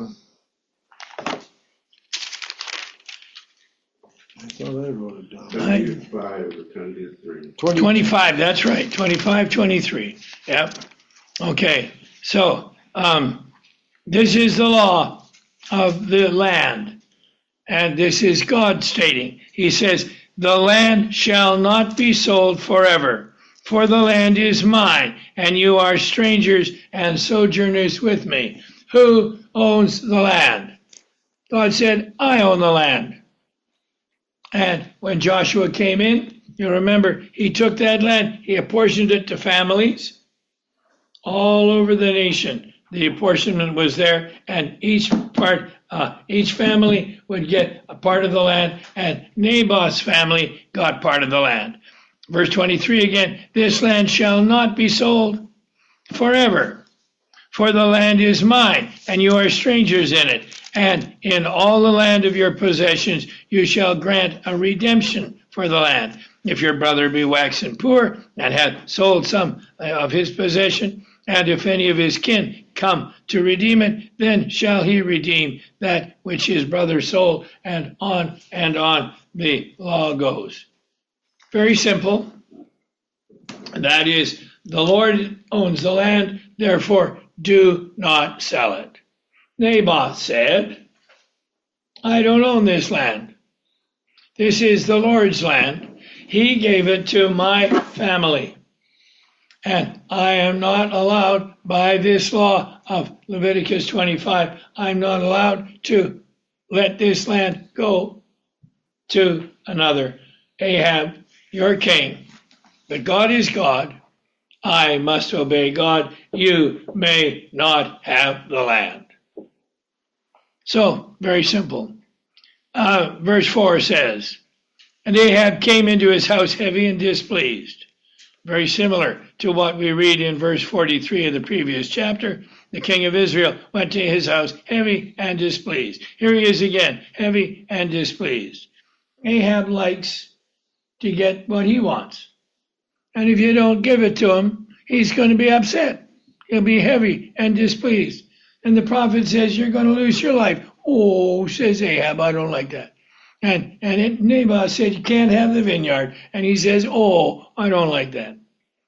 I thought I wrote it down. 25 or 23. 25, that's right. 25, 23. Yep. Okay. So, this is the law of the land. And this is God stating. He says, the land shall not be sold forever, for the land is mine, and you are strangers and sojourners with me. Who owns the land? God said, I own the land. And when Joshua came in, you remember, he took that land, he apportioned it to families all over the nation. The apportionment was there, and each family would get a part of the land, and Naboth's family got part of the land. Verse 23 again, this land shall not be sold forever, for the land is mine, and you are strangers in it. And in all the land of your possessions you shall grant a redemption for the land. If your brother be waxen poor, and hath sold some of his possession, and if any of his kin come to redeem it, then shall he redeem that which his brother sold, and on the law goes. Very simple. That is, the Lord owns the land, therefore do not sell it. Naboth said, I don't own this land. This is the Lord's land. He gave it to my family. And I am not allowed by this law of Leviticus 25, I'm not allowed to let this land go to another. Ahab, you're king, but God is God. I must obey God. You may not have the land. So, very simple. Verse 4 says, and Ahab came into his house heavy and displeased. Very similar to what we read in verse 43 of the previous chapter. The king of Israel went to his house heavy and displeased. Here he is again, heavy and displeased. Ahab likes to get what he wants. And if you don't give it to him, he's going to be upset. He'll be heavy and displeased. And the prophet says, you're going to lose your life. Oh, says Ahab, I don't like that. And Naboth said, you can't have the vineyard. And he says, oh, I don't like that.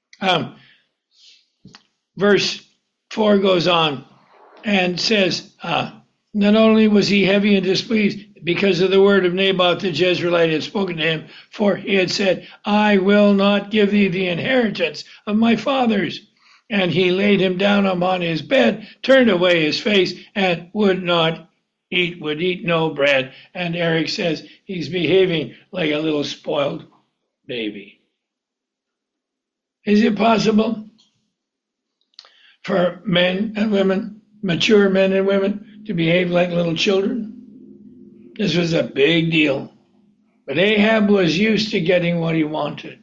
Verse 4 goes on and says, not only was he heavy and displeased because of the word of Naboth the Jezreelite had spoken to him, for he had said, I will not give thee the inheritance of my fathers. And he laid him down upon his bed, turned away his face, and would eat no bread. And Eric says he's behaving like a little spoiled baby. Is it possible for men and women, mature men and women, to behave like little children? This was a big deal. But Ahab was used to getting what he wanted.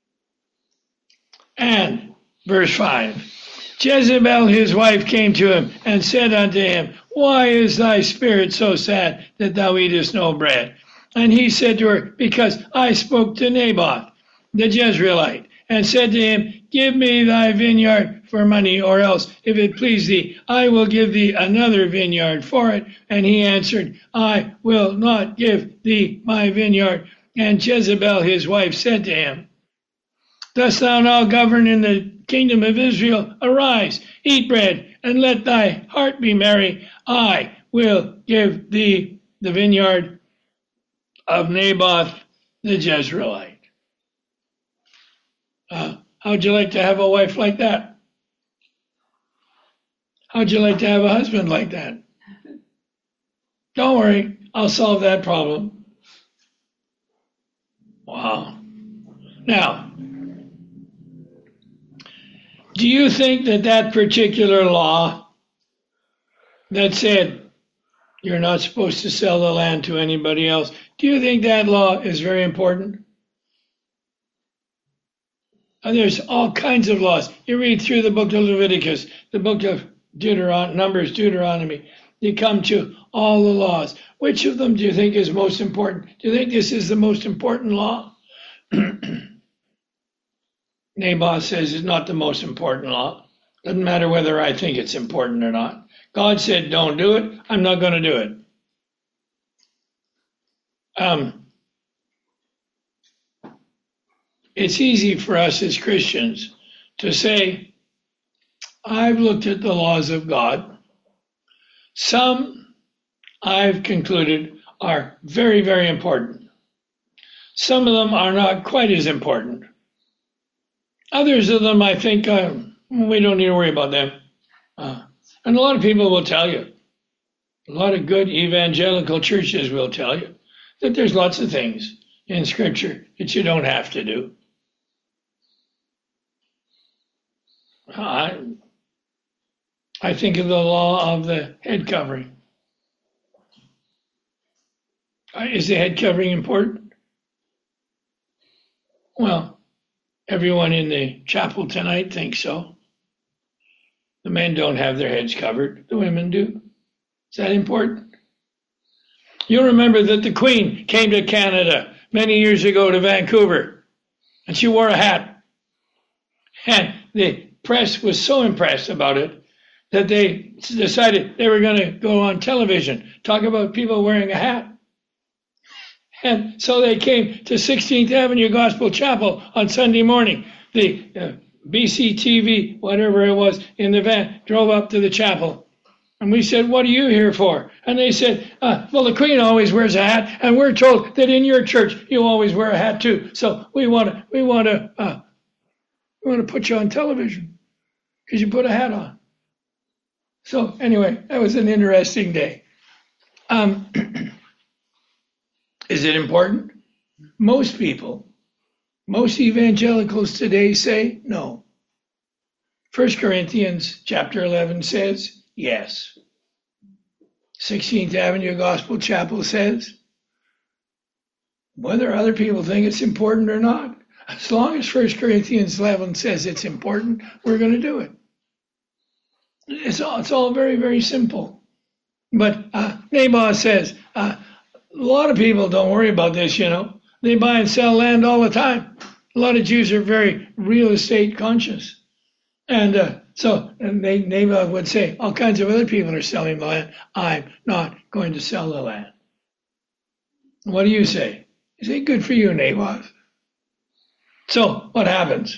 And verse 5, Jezebel his wife came to him and said unto him, why is thy spirit so sad that thou eatest no bread? And he said to her, because I spoke to Naboth the Jezreelite, and said to him, Give me thy vineyard for money, or else, if it please thee, I will give thee another vineyard for it. And he answered, I will not give thee my vineyard. And Jezebel his wife said to him, Dost thou now govern in the kingdom of Israel? Arise, eat bread, and let thy heart be merry. I will give thee the vineyard of Naboth the Jezreelite. How'd you like to have a wife like that? How'd you like to have a husband like that? Don't worry, I'll solve that problem. Wow. Now, do you think that that particular law that said you're not supposed to sell the land to anybody else, do you think that law is very important? And there's all kinds of laws. You read through the book of Leviticus, the book of Numbers, Deuteronomy, you come to all the laws. Which of them do you think is most important? Do you think this is the most important law? Naboth says it's not the most important law. Doesn't matter whether I think it's important or not. God said don't do it. I'm not going to do it. It's easy for us as Christians to say, I've looked at the laws of God. Some I've concluded are very, very important. Some of them are not quite as important. Others of them, I think, we don't need to worry about them. And a lot of people will tell you, a lot of good evangelical churches will tell you that there's lots of things in Scripture that you don't have to do. I think of the law of the head covering. Is the head covering important? Well, everyone in the chapel tonight thinks so. The men don't have their heads covered. The women do. Is that important? You'll remember that the Queen came to Canada many years ago to Vancouver, and she wore a hat. And the press was so impressed about it that they decided they were going to go on television, talk about people wearing a hat. And so they came to 16th Avenue Gospel Chapel on Sunday morning. The BCTV, whatever it was, in the van, drove up to the chapel. And we said, what are you here for? And they said, well, the Queen always wears a hat, and we're told that in your church you always wear a hat too. So we want to put you on television because you put a hat on. So anyway, that was an interesting day. Is it important? Most people, most evangelicals today say no. 1 Corinthians chapter 11 says yes. 16th Avenue Gospel Chapel says, whether other people think it's important or not, as long as 1 Corinthians 11 says it's important, we're going to do it. It's all very, very simple. But Naboth says, a lot of people don't worry about this, you know. They buy and sell land all the time. A lot of Jews are very real estate conscious. And so Naboth would say, all kinds of other people are selling the land. I'm not going to sell the land. What do you say? You say, good for you, Naboth. So what happens?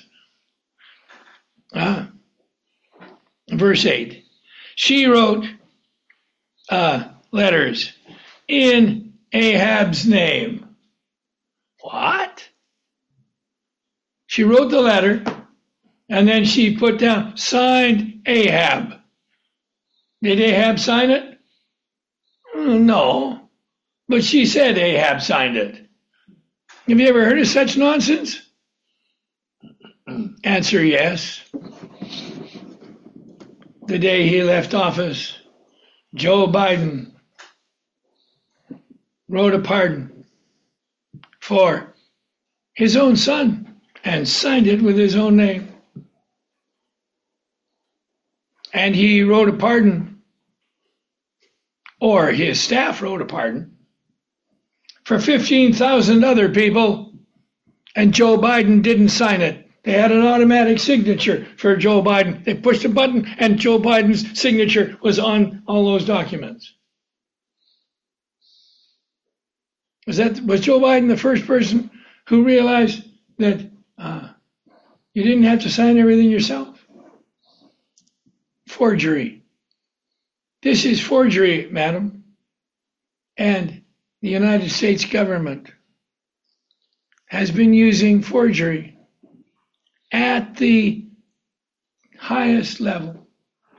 Verse 8. She wrote letters in Ahab's name. What? She wrote the letter, and then she put down, signed Ahab. Did Ahab sign it? No. But she said Ahab signed it. Have you ever heard of such nonsense? Answer, yes. The day he left office, Joe Biden wrote a pardon for his own son and signed it with his own name. And he wrote a pardon, or his staff wrote a pardon, for 15,000 other people, and Joe Biden didn't sign it. They had an automatic signature for Joe Biden. They pushed a button and Joe Biden's signature was on all those documents. Was Joe Biden the first person who realized that you didn't have to sign everything yourself? Forgery. This is forgery, madam. And the United States government has been using forgery at the highest level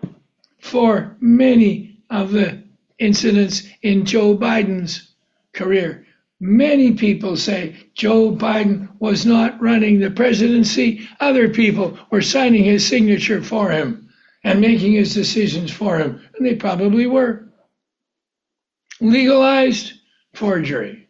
for many of the incidents in Joe Biden's career. Many people say Joe Biden was not running the presidency. Other people were signing his signature for him and making his decisions for him, and they probably were. Legalized forgery.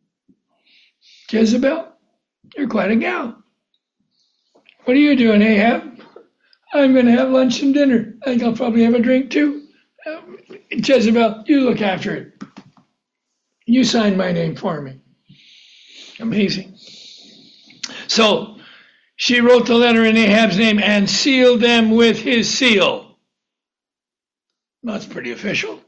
Jezebel, you're quite a gal. What are you doing, Ahab? I'm going to have lunch and dinner. I think I'll probably have a drink too. Jezebel, you look after it. You signed my name for me. Amazing. So she wrote the letter in Ahab's name and sealed them with his seal. That's pretty official.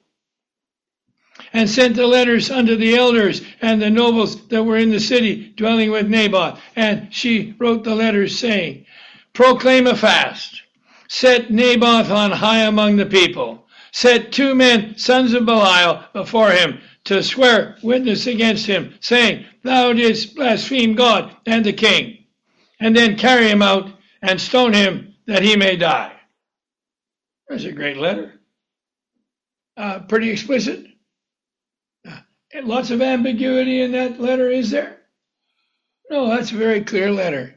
And sent the letters unto the elders and the nobles that were in the city dwelling with Naboth. And she wrote the letters saying, proclaim a fast. Set Naboth on high among the people. Set 2 men, sons of Belial, before him to swear witness against him, saying, thou didst blaspheme God and the king. And then carry him out and stone him that he may die. That's a great letter. Pretty explicit. Lots of ambiguity in that letter, is there? No, that's a very clear letter.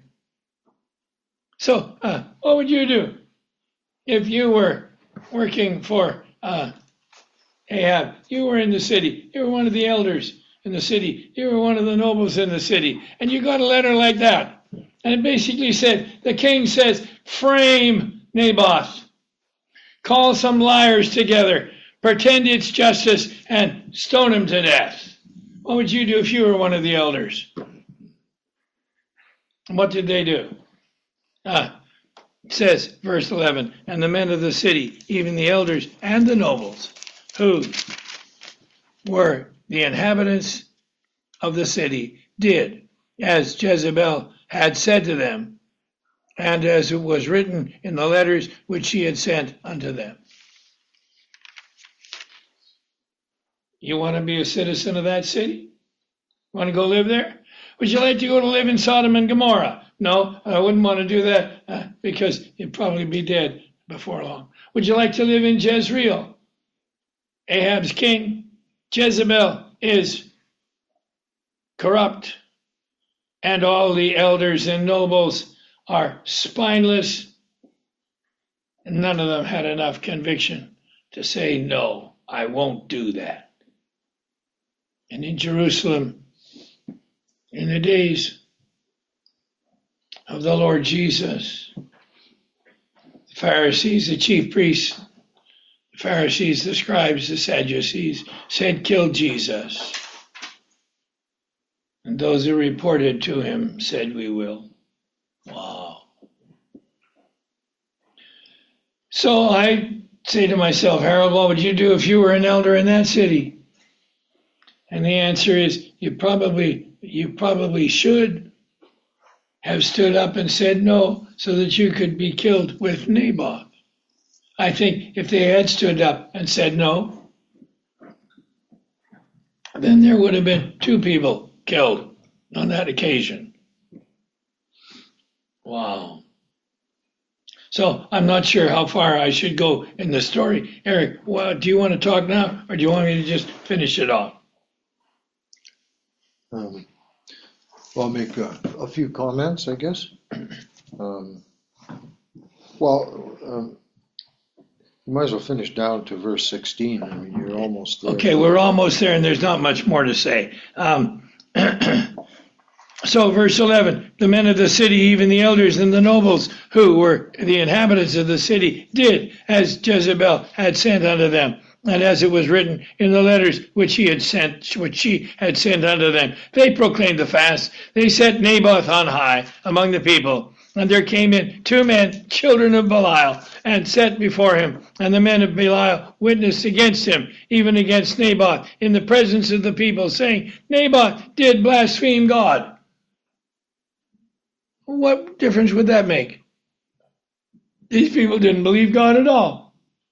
So, what would you do if you were working for Ahab? You were in the city. You were one of the elders in the city. You were one of the nobles in the city. And you got a letter like that. And it basically said, the king says, frame Naboth. Call some liars together. Pretend it's justice and stone him to death. What would you do if you were one of the elders? What did they do? It says, verse 11, and the men of the city, even the elders and the nobles, who were the inhabitants of the city, did as Jezebel had said to them, and as it was written in the letters which she had sent unto them. You want to be a citizen of that city? Want to go live there? Would you like to go to live in Sodom and Gomorrah? No, I wouldn't want to do that because you'd probably be dead before long. Would you like to live in Jezreel? Ahab's king. Jezebel is corrupt, and all the elders and nobles are spineless, and none of them had enough conviction to say, no, I won't do that. And in Jerusalem, in the days of the Lord Jesus, the Pharisees, the chief priests, the Pharisees, the scribes, the Sadducees said, kill Jesus. And those who reported to him said, we will. Wow. So I say to myself, Harold, what would you do if you were an elder in that city? And the answer is, you probably should have stood up and said no so that you could be killed with Naboth. I think if they had stood up and said no, then there would have been 2 people killed on that occasion. Wow. So I'm not sure how far I should go in the story. Eric, do you want to talk now, or do you want me to just finish it off? I'll make a few comments, I guess. You might as well finish down to verse 16. I mean, you're almost there. Okay, we're almost there, and there's not much more to say. So, verse 11, the men of the city, even the elders and the nobles who were the inhabitants of the city, did as Jezebel had sent unto them. And as it was written in the letters which she had sent unto them, they proclaimed the fast. They set Naboth on high among the people, And there came in 2 men, children of Belial, and sat before him. And the men of Belial witnessed against him, even against Naboth, in the presence of the people, saying, Naboth did blaspheme God. What difference would that make? These people didn't believe God at all.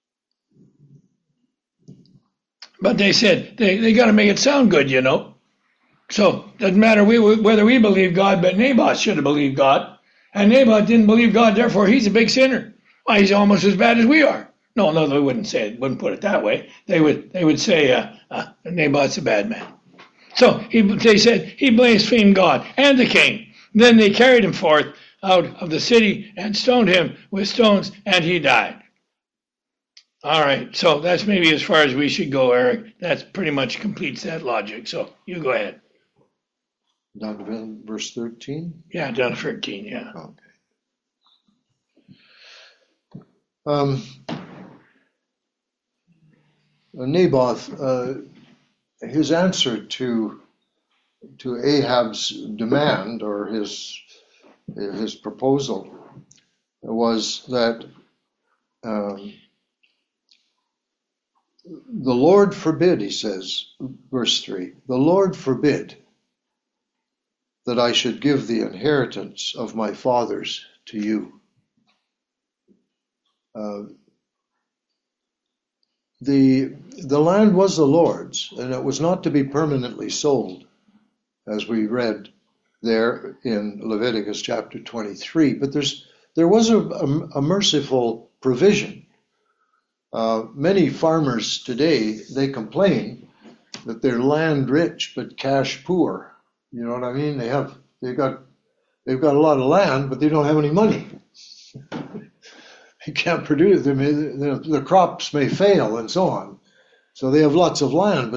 But they said, they got to make it sound good, you know. So it doesn't matter whether we believe God, but Naboth should have believed God. And Naboth didn't believe God, therefore he's a big sinner. Why, he's almost as bad as we are. No, they wouldn't say it, wouldn't put it that way. They would say Naboth's a bad man. So they said he blasphemed God and the king. Then they carried him forth out of the city and stoned him with stones, and he died. All right, so that's maybe as far as we should go, Eric. That pretty much completes that logic. So you go ahead. Down to verse 13? Yeah, down to 13, yeah. Okay. Naboth, his answer to Ahab's demand, or his proposal, was that the Lord forbid, he says, verse 3, the Lord forbid that I should give the inheritance of my fathers to you. The land was the Lord's, and it was not to be permanently sold, as we read there in Leviticus chapter 23. But there was a merciful provision. Many farmers today, they complain that they're land rich but cash poor. You know what I mean? They've got a lot of land, but they don't have any money. They can't produce them. The crops may fail and so on. So they have lots of land,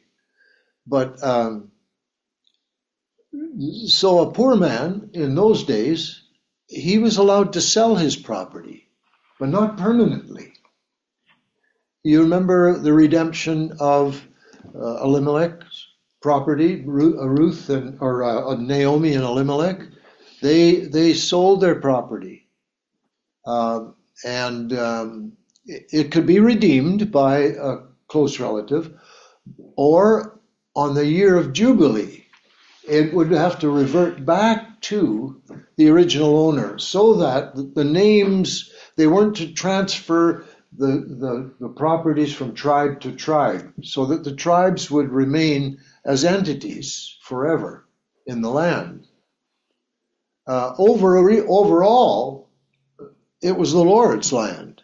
so a poor man in those days, he was allowed to sell his property, but not permanently. You remember the redemption of Elimelech's property, Ruth or Naomi and Elimelech? They sold their property, and it could be redeemed by a close relative, or on the year of Jubilee, it would have to revert back to the original owner, so that the names, they weren't to transfer the properties from tribe to tribe, so that the tribes would remain as entities forever in the land. Overall, it was the Lord's land.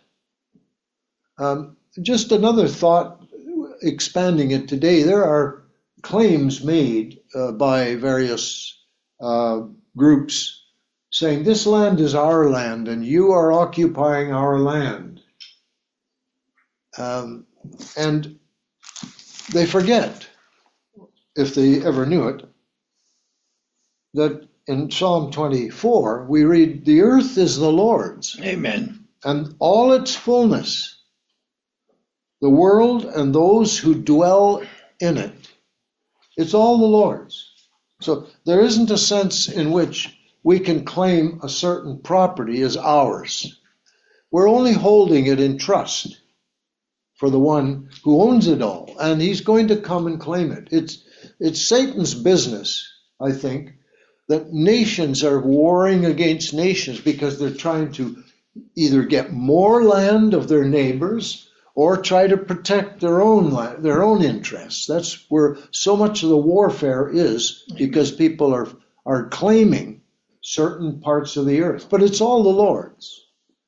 Just another thought, expanding it today, there are claims made by various groups saying this land is our land and you are occupying our land. And they forget, if they ever knew it, that in Psalm 24 we read, the earth is the Lord's. Amen. And all its fullness, the world and those who dwell in it. It's all the Lord's. So there isn't a sense in which we can claim a certain property as ours. We're only holding it in trust for the one who owns it all, and he's going to come and claim it. It's Satan's business, I think, that nations are warring against nations because they're trying to either get more land of their neighbors or try to protect their own interests. That's where so much of the warfare is, because people are claiming certain parts of the earth. But it's all the Lord's.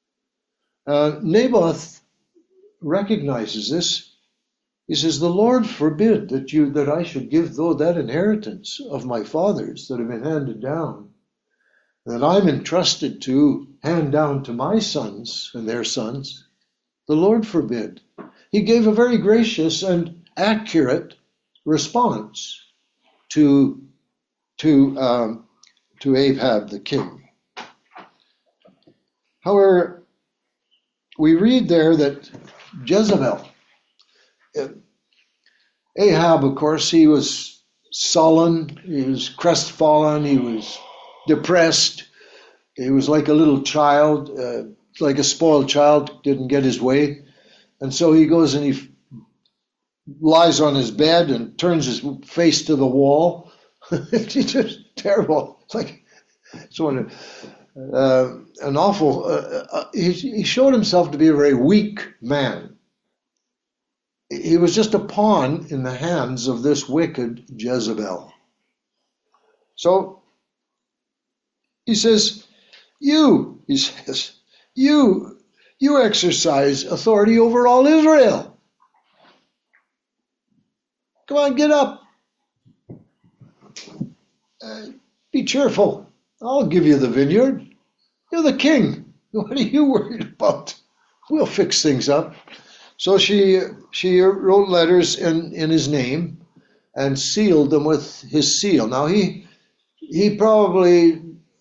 Naboth recognizes this. He says, the Lord forbid that I should give that inheritance of my fathers that have been handed down, that I'm entrusted to hand down to my sons and their sons. The Lord forbid. He gave a very gracious and accurate response to Ahab the king. However, we read there that Jezebel, Ahab, of course, he was sullen, he was crestfallen, he was depressed He was like a little child, like a spoiled child, didn't get his way. And so he goes and he lies on his bed and turns his face to the wall. It's just terrible. It's like an awful. He showed himself to be a very weak man. He was just a pawn in the hands of this wicked Jezebel. So he says, you exercise authority over all Israel. Come on, get up. Be cheerful. I'll give you the vineyard. You're the king. What are you worried about? We'll fix things up. So she wrote letters in his name and sealed them with his seal. Now he probably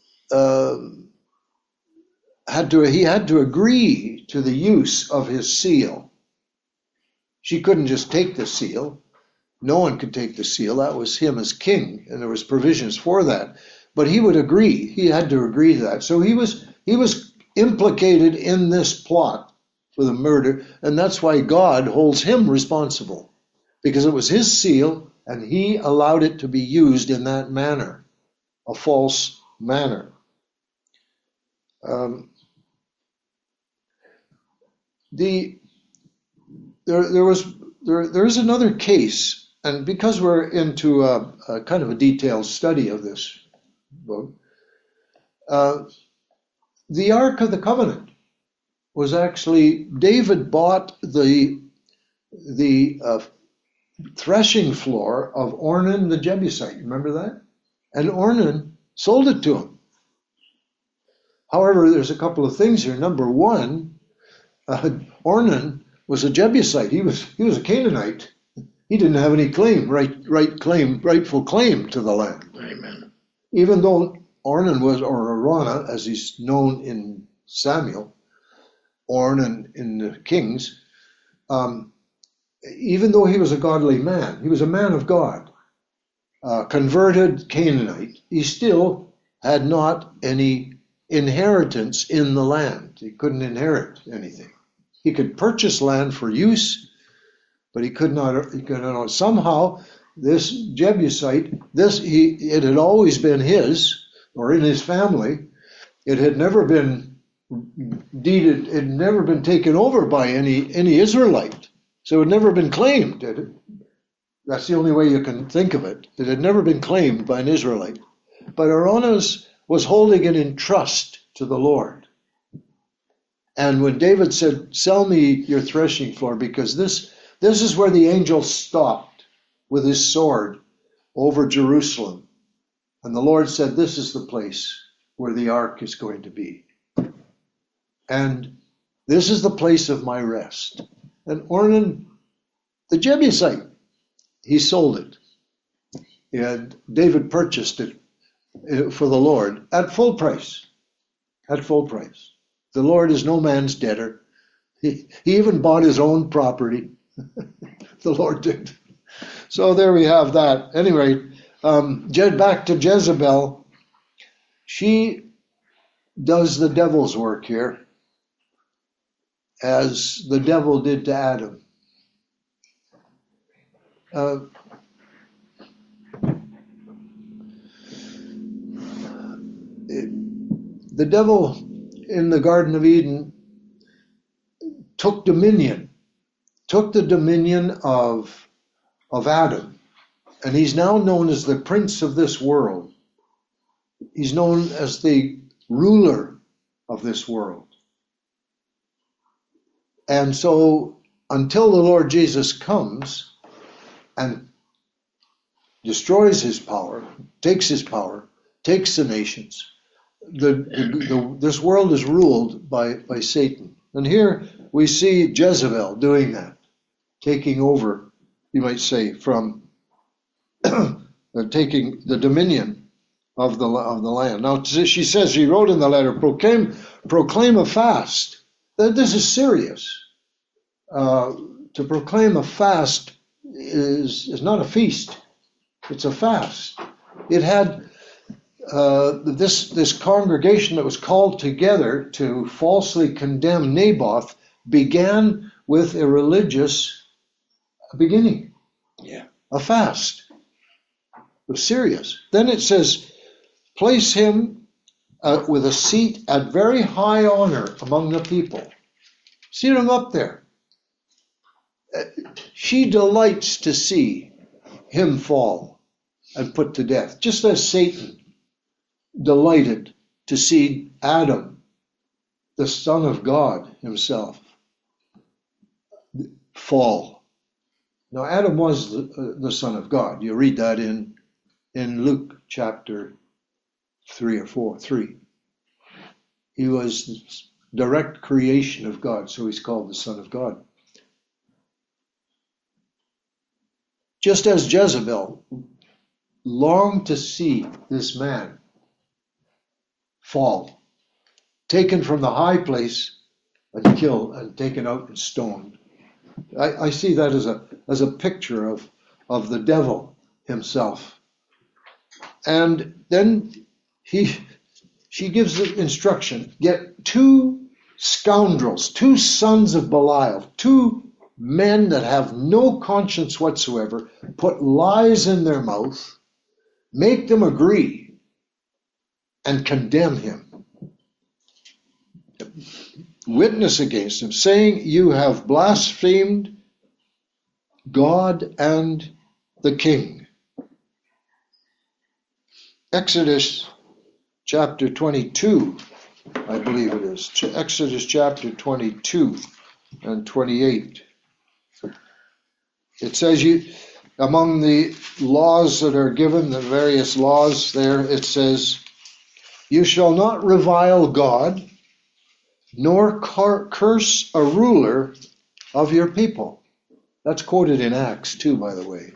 had to agree to the use of his seal. She couldn't just take the seal. No one could take the seal. That was him as king, and there was provisions for that. But he would agree. He had to agree to that. So he was implicated in this plot for the murder, and that's why God holds him responsible, because it was his seal, and he allowed it to be used in that manner, a false manner. There is another case. And because we're into a kind of a detailed study of this book, the Ark of the Covenant was actually, David bought the threshing floor of Ornan the Jebusite. Remember that? And Ornan sold it to him. However, there's a couple of things here. Number one, Ornan was a Jebusite. He was a Canaanite. He didn't have any rightful claim to the land. Amen. Even though Ornan was, or Araunah, as he's known in Samuel, Ornan in the Kings, even though he was a godly man, he was a man of God, converted Canaanite, he still had not any inheritance in the land. He couldn't inherit anything. He could purchase land for use, but he could not. Somehow, this Jebusite, it had always been his, or in his family. It had never been deeded. It had never been taken over by any Israelite. So it had never been claimed. That's the only way you can think of it. It had never been claimed by an Israelite. But Araunah was holding it in trust to the Lord. And when David said, "Sell me your threshing floor," because this is where the angel stopped with his sword over Jerusalem. And the Lord said, "This is the place where the ark is going to be. And this is the place of my rest." And Ornan, the Jebusite, he sold it. And David purchased it for the Lord at full price. At full price. The Lord is no man's debtor. He even bought his own property. The Lord did. So there we have that. Anyway, back to Jezebel. She does the devil's work here, as the devil did to Adam. The devil in the Garden of Eden took the dominion of Adam, and he's now known as the prince of this world. He's known as the ruler of this world. And so until the Lord Jesus comes and destroys his power, takes the nations, this world is ruled by Satan. And here we see Jezebel doing that, taking over, you might say, from taking the dominion of the land. Now she says, she wrote in the letter, proclaim a fast. This is serious. To proclaim a fast is not a feast. It's a fast. It had this congregation that was called together to falsely condemn Naboth began with a religious beginning, a fast. It was serious. Then it says, place him with a seat at very high honor among the people. Seat him up there. She delights to see him fall and put to death, just as Satan delighted to see Adam, the Son of God himself, fall. Now, Adam was the Son of God. You read that in Luke chapter 3. He was the direct creation of God, so he's called the Son of God. Just as Jezebel longed to see this man fall, taken from the high place and killed and taken out and stoned. I see that as a picture of the devil himself. And then she gives the instruction, get 2 scoundrels, 2 sons of Belial, 2 men that have no conscience whatsoever, put lies in their mouth, make them agree, and condemn him. Witness against him, saying, you have blasphemed God and the king. Exodus chapter 22, I believe it is. Exodus chapter 22 and 28. It says, among the laws that are given, the various laws there, it says, you shall not revile God, nor curse a ruler of your people. That's quoted in Acts too, by the way.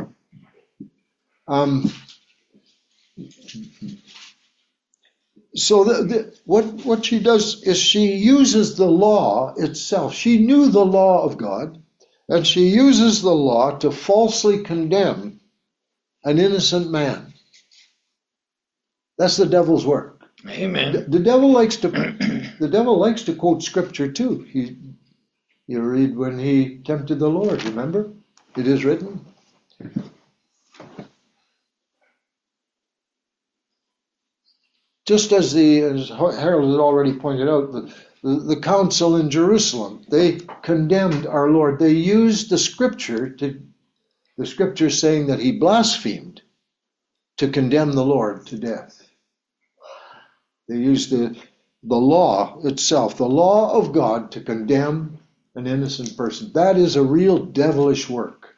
So what she does is she uses the law itself. She knew the law of God, and she uses the law to falsely condemn an innocent man. That's the devil's work. Amen. The devil likes to quote scripture too. You read when he tempted the Lord, remember? It is written. Just as Harold had already pointed out, the council in Jerusalem, they condemned our Lord. They used the scripture saying that he blasphemed, to condemn the Lord to death. They used the law itself, the law of God, to condemn an innocent person. That is a real devilish work.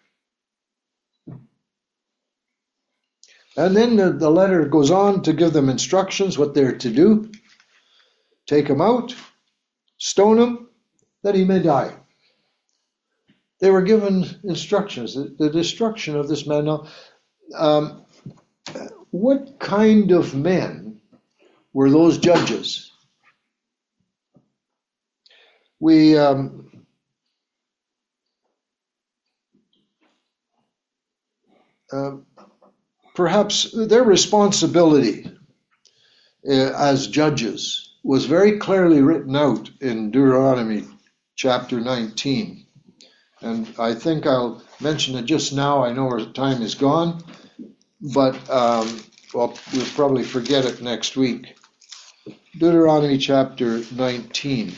And then the letter goes on to give them instructions what they're to do. Take him out, stone him, that he may die. They were given instructions, the destruction of this man. Now, what kind of men were those judges? Perhaps their responsibility as judges was very clearly written out in Deuteronomy chapter 19. And I think I'll mention it just now. I know our time is gone, but we'll probably forget it next week. Deuteronomy chapter 19,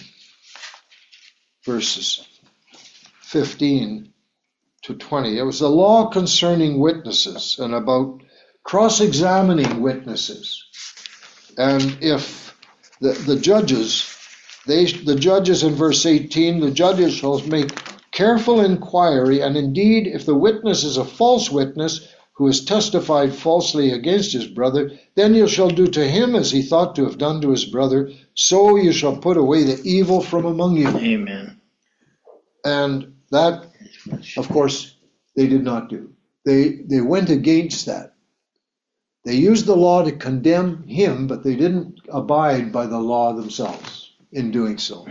verses 15 to 20. It was the law concerning witnesses and about cross-examining witnesses. And if the judges in verse 18, the judges shall make careful inquiry, and indeed, if the witness is a false witness who has testified falsely against his brother, then you shall do to him as he thought to have done to his brother, so you shall put away the evil from among you. Amen. And that, of course, they did not do. They went against that. They used the law to condemn him, but they didn't abide by the law themselves in doing so.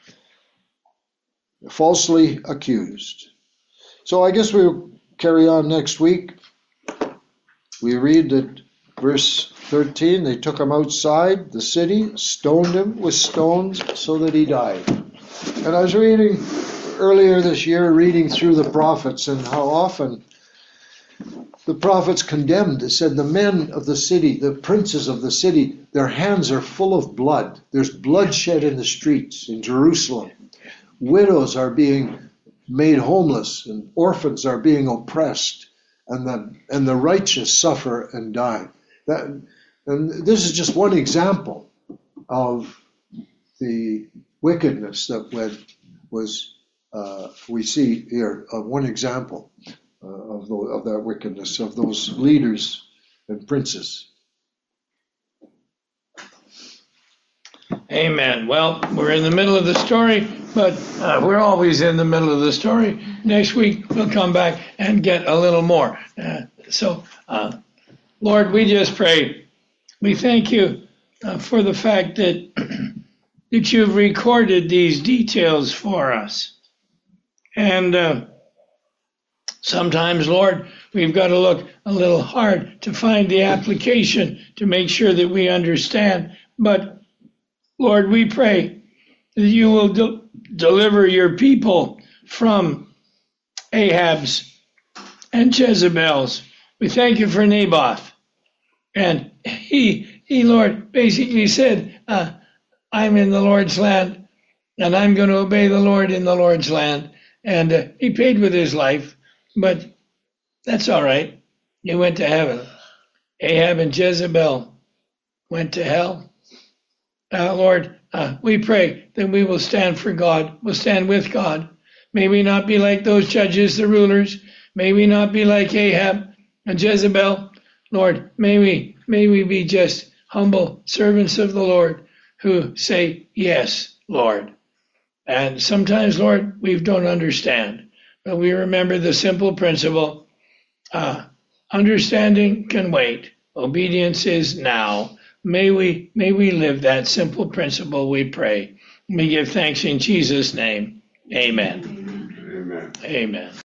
Falsely accused. So I guess we'll carry on next week. We read that verse 13, they took him outside the city, stoned him with stones so that he died. And I was reading earlier this year, reading through the prophets and how often the prophets condemned. It said the men of the city, the princes of the city, their hands are full of blood. There's bloodshed in the streets in Jerusalem. Widows are being made homeless and orphans are being oppressed, and the righteous suffer and die. And this is just one example of the wickedness that we see here. One example of that wickedness of those leaders and princes. Amen. Well, we're in the middle of the story, but we're always in the middle of the story. Next week, we'll come back and get a little more. Lord, we just pray. We thank you for the fact that that you've recorded these details for us. And sometimes, Lord, we've got to look a little hard to find the application to make sure that we understand. But Lord, we pray that you will deliver your people from Ahab's and Jezebel's. We thank you for Naboth. And he Lord, basically said, I'm in the Lord's land, and I'm going to obey the Lord in the Lord's land. And he paid with his life, but that's all right. He went to heaven. Ahab and Jezebel went to hell. Lord, we pray that we will stand for God. We'll stand with God. May we not be like those judges, the rulers. May we not be like Ahab and Jezebel. Lord, may we be just humble servants of the Lord who say, yes, Lord. And sometimes, Lord, we don't understand, but we remember the simple principle. Understanding can wait. Obedience is now. May we live that simple principle, we pray. We give thanks in Jesus' name. Amen. Amen. Amen.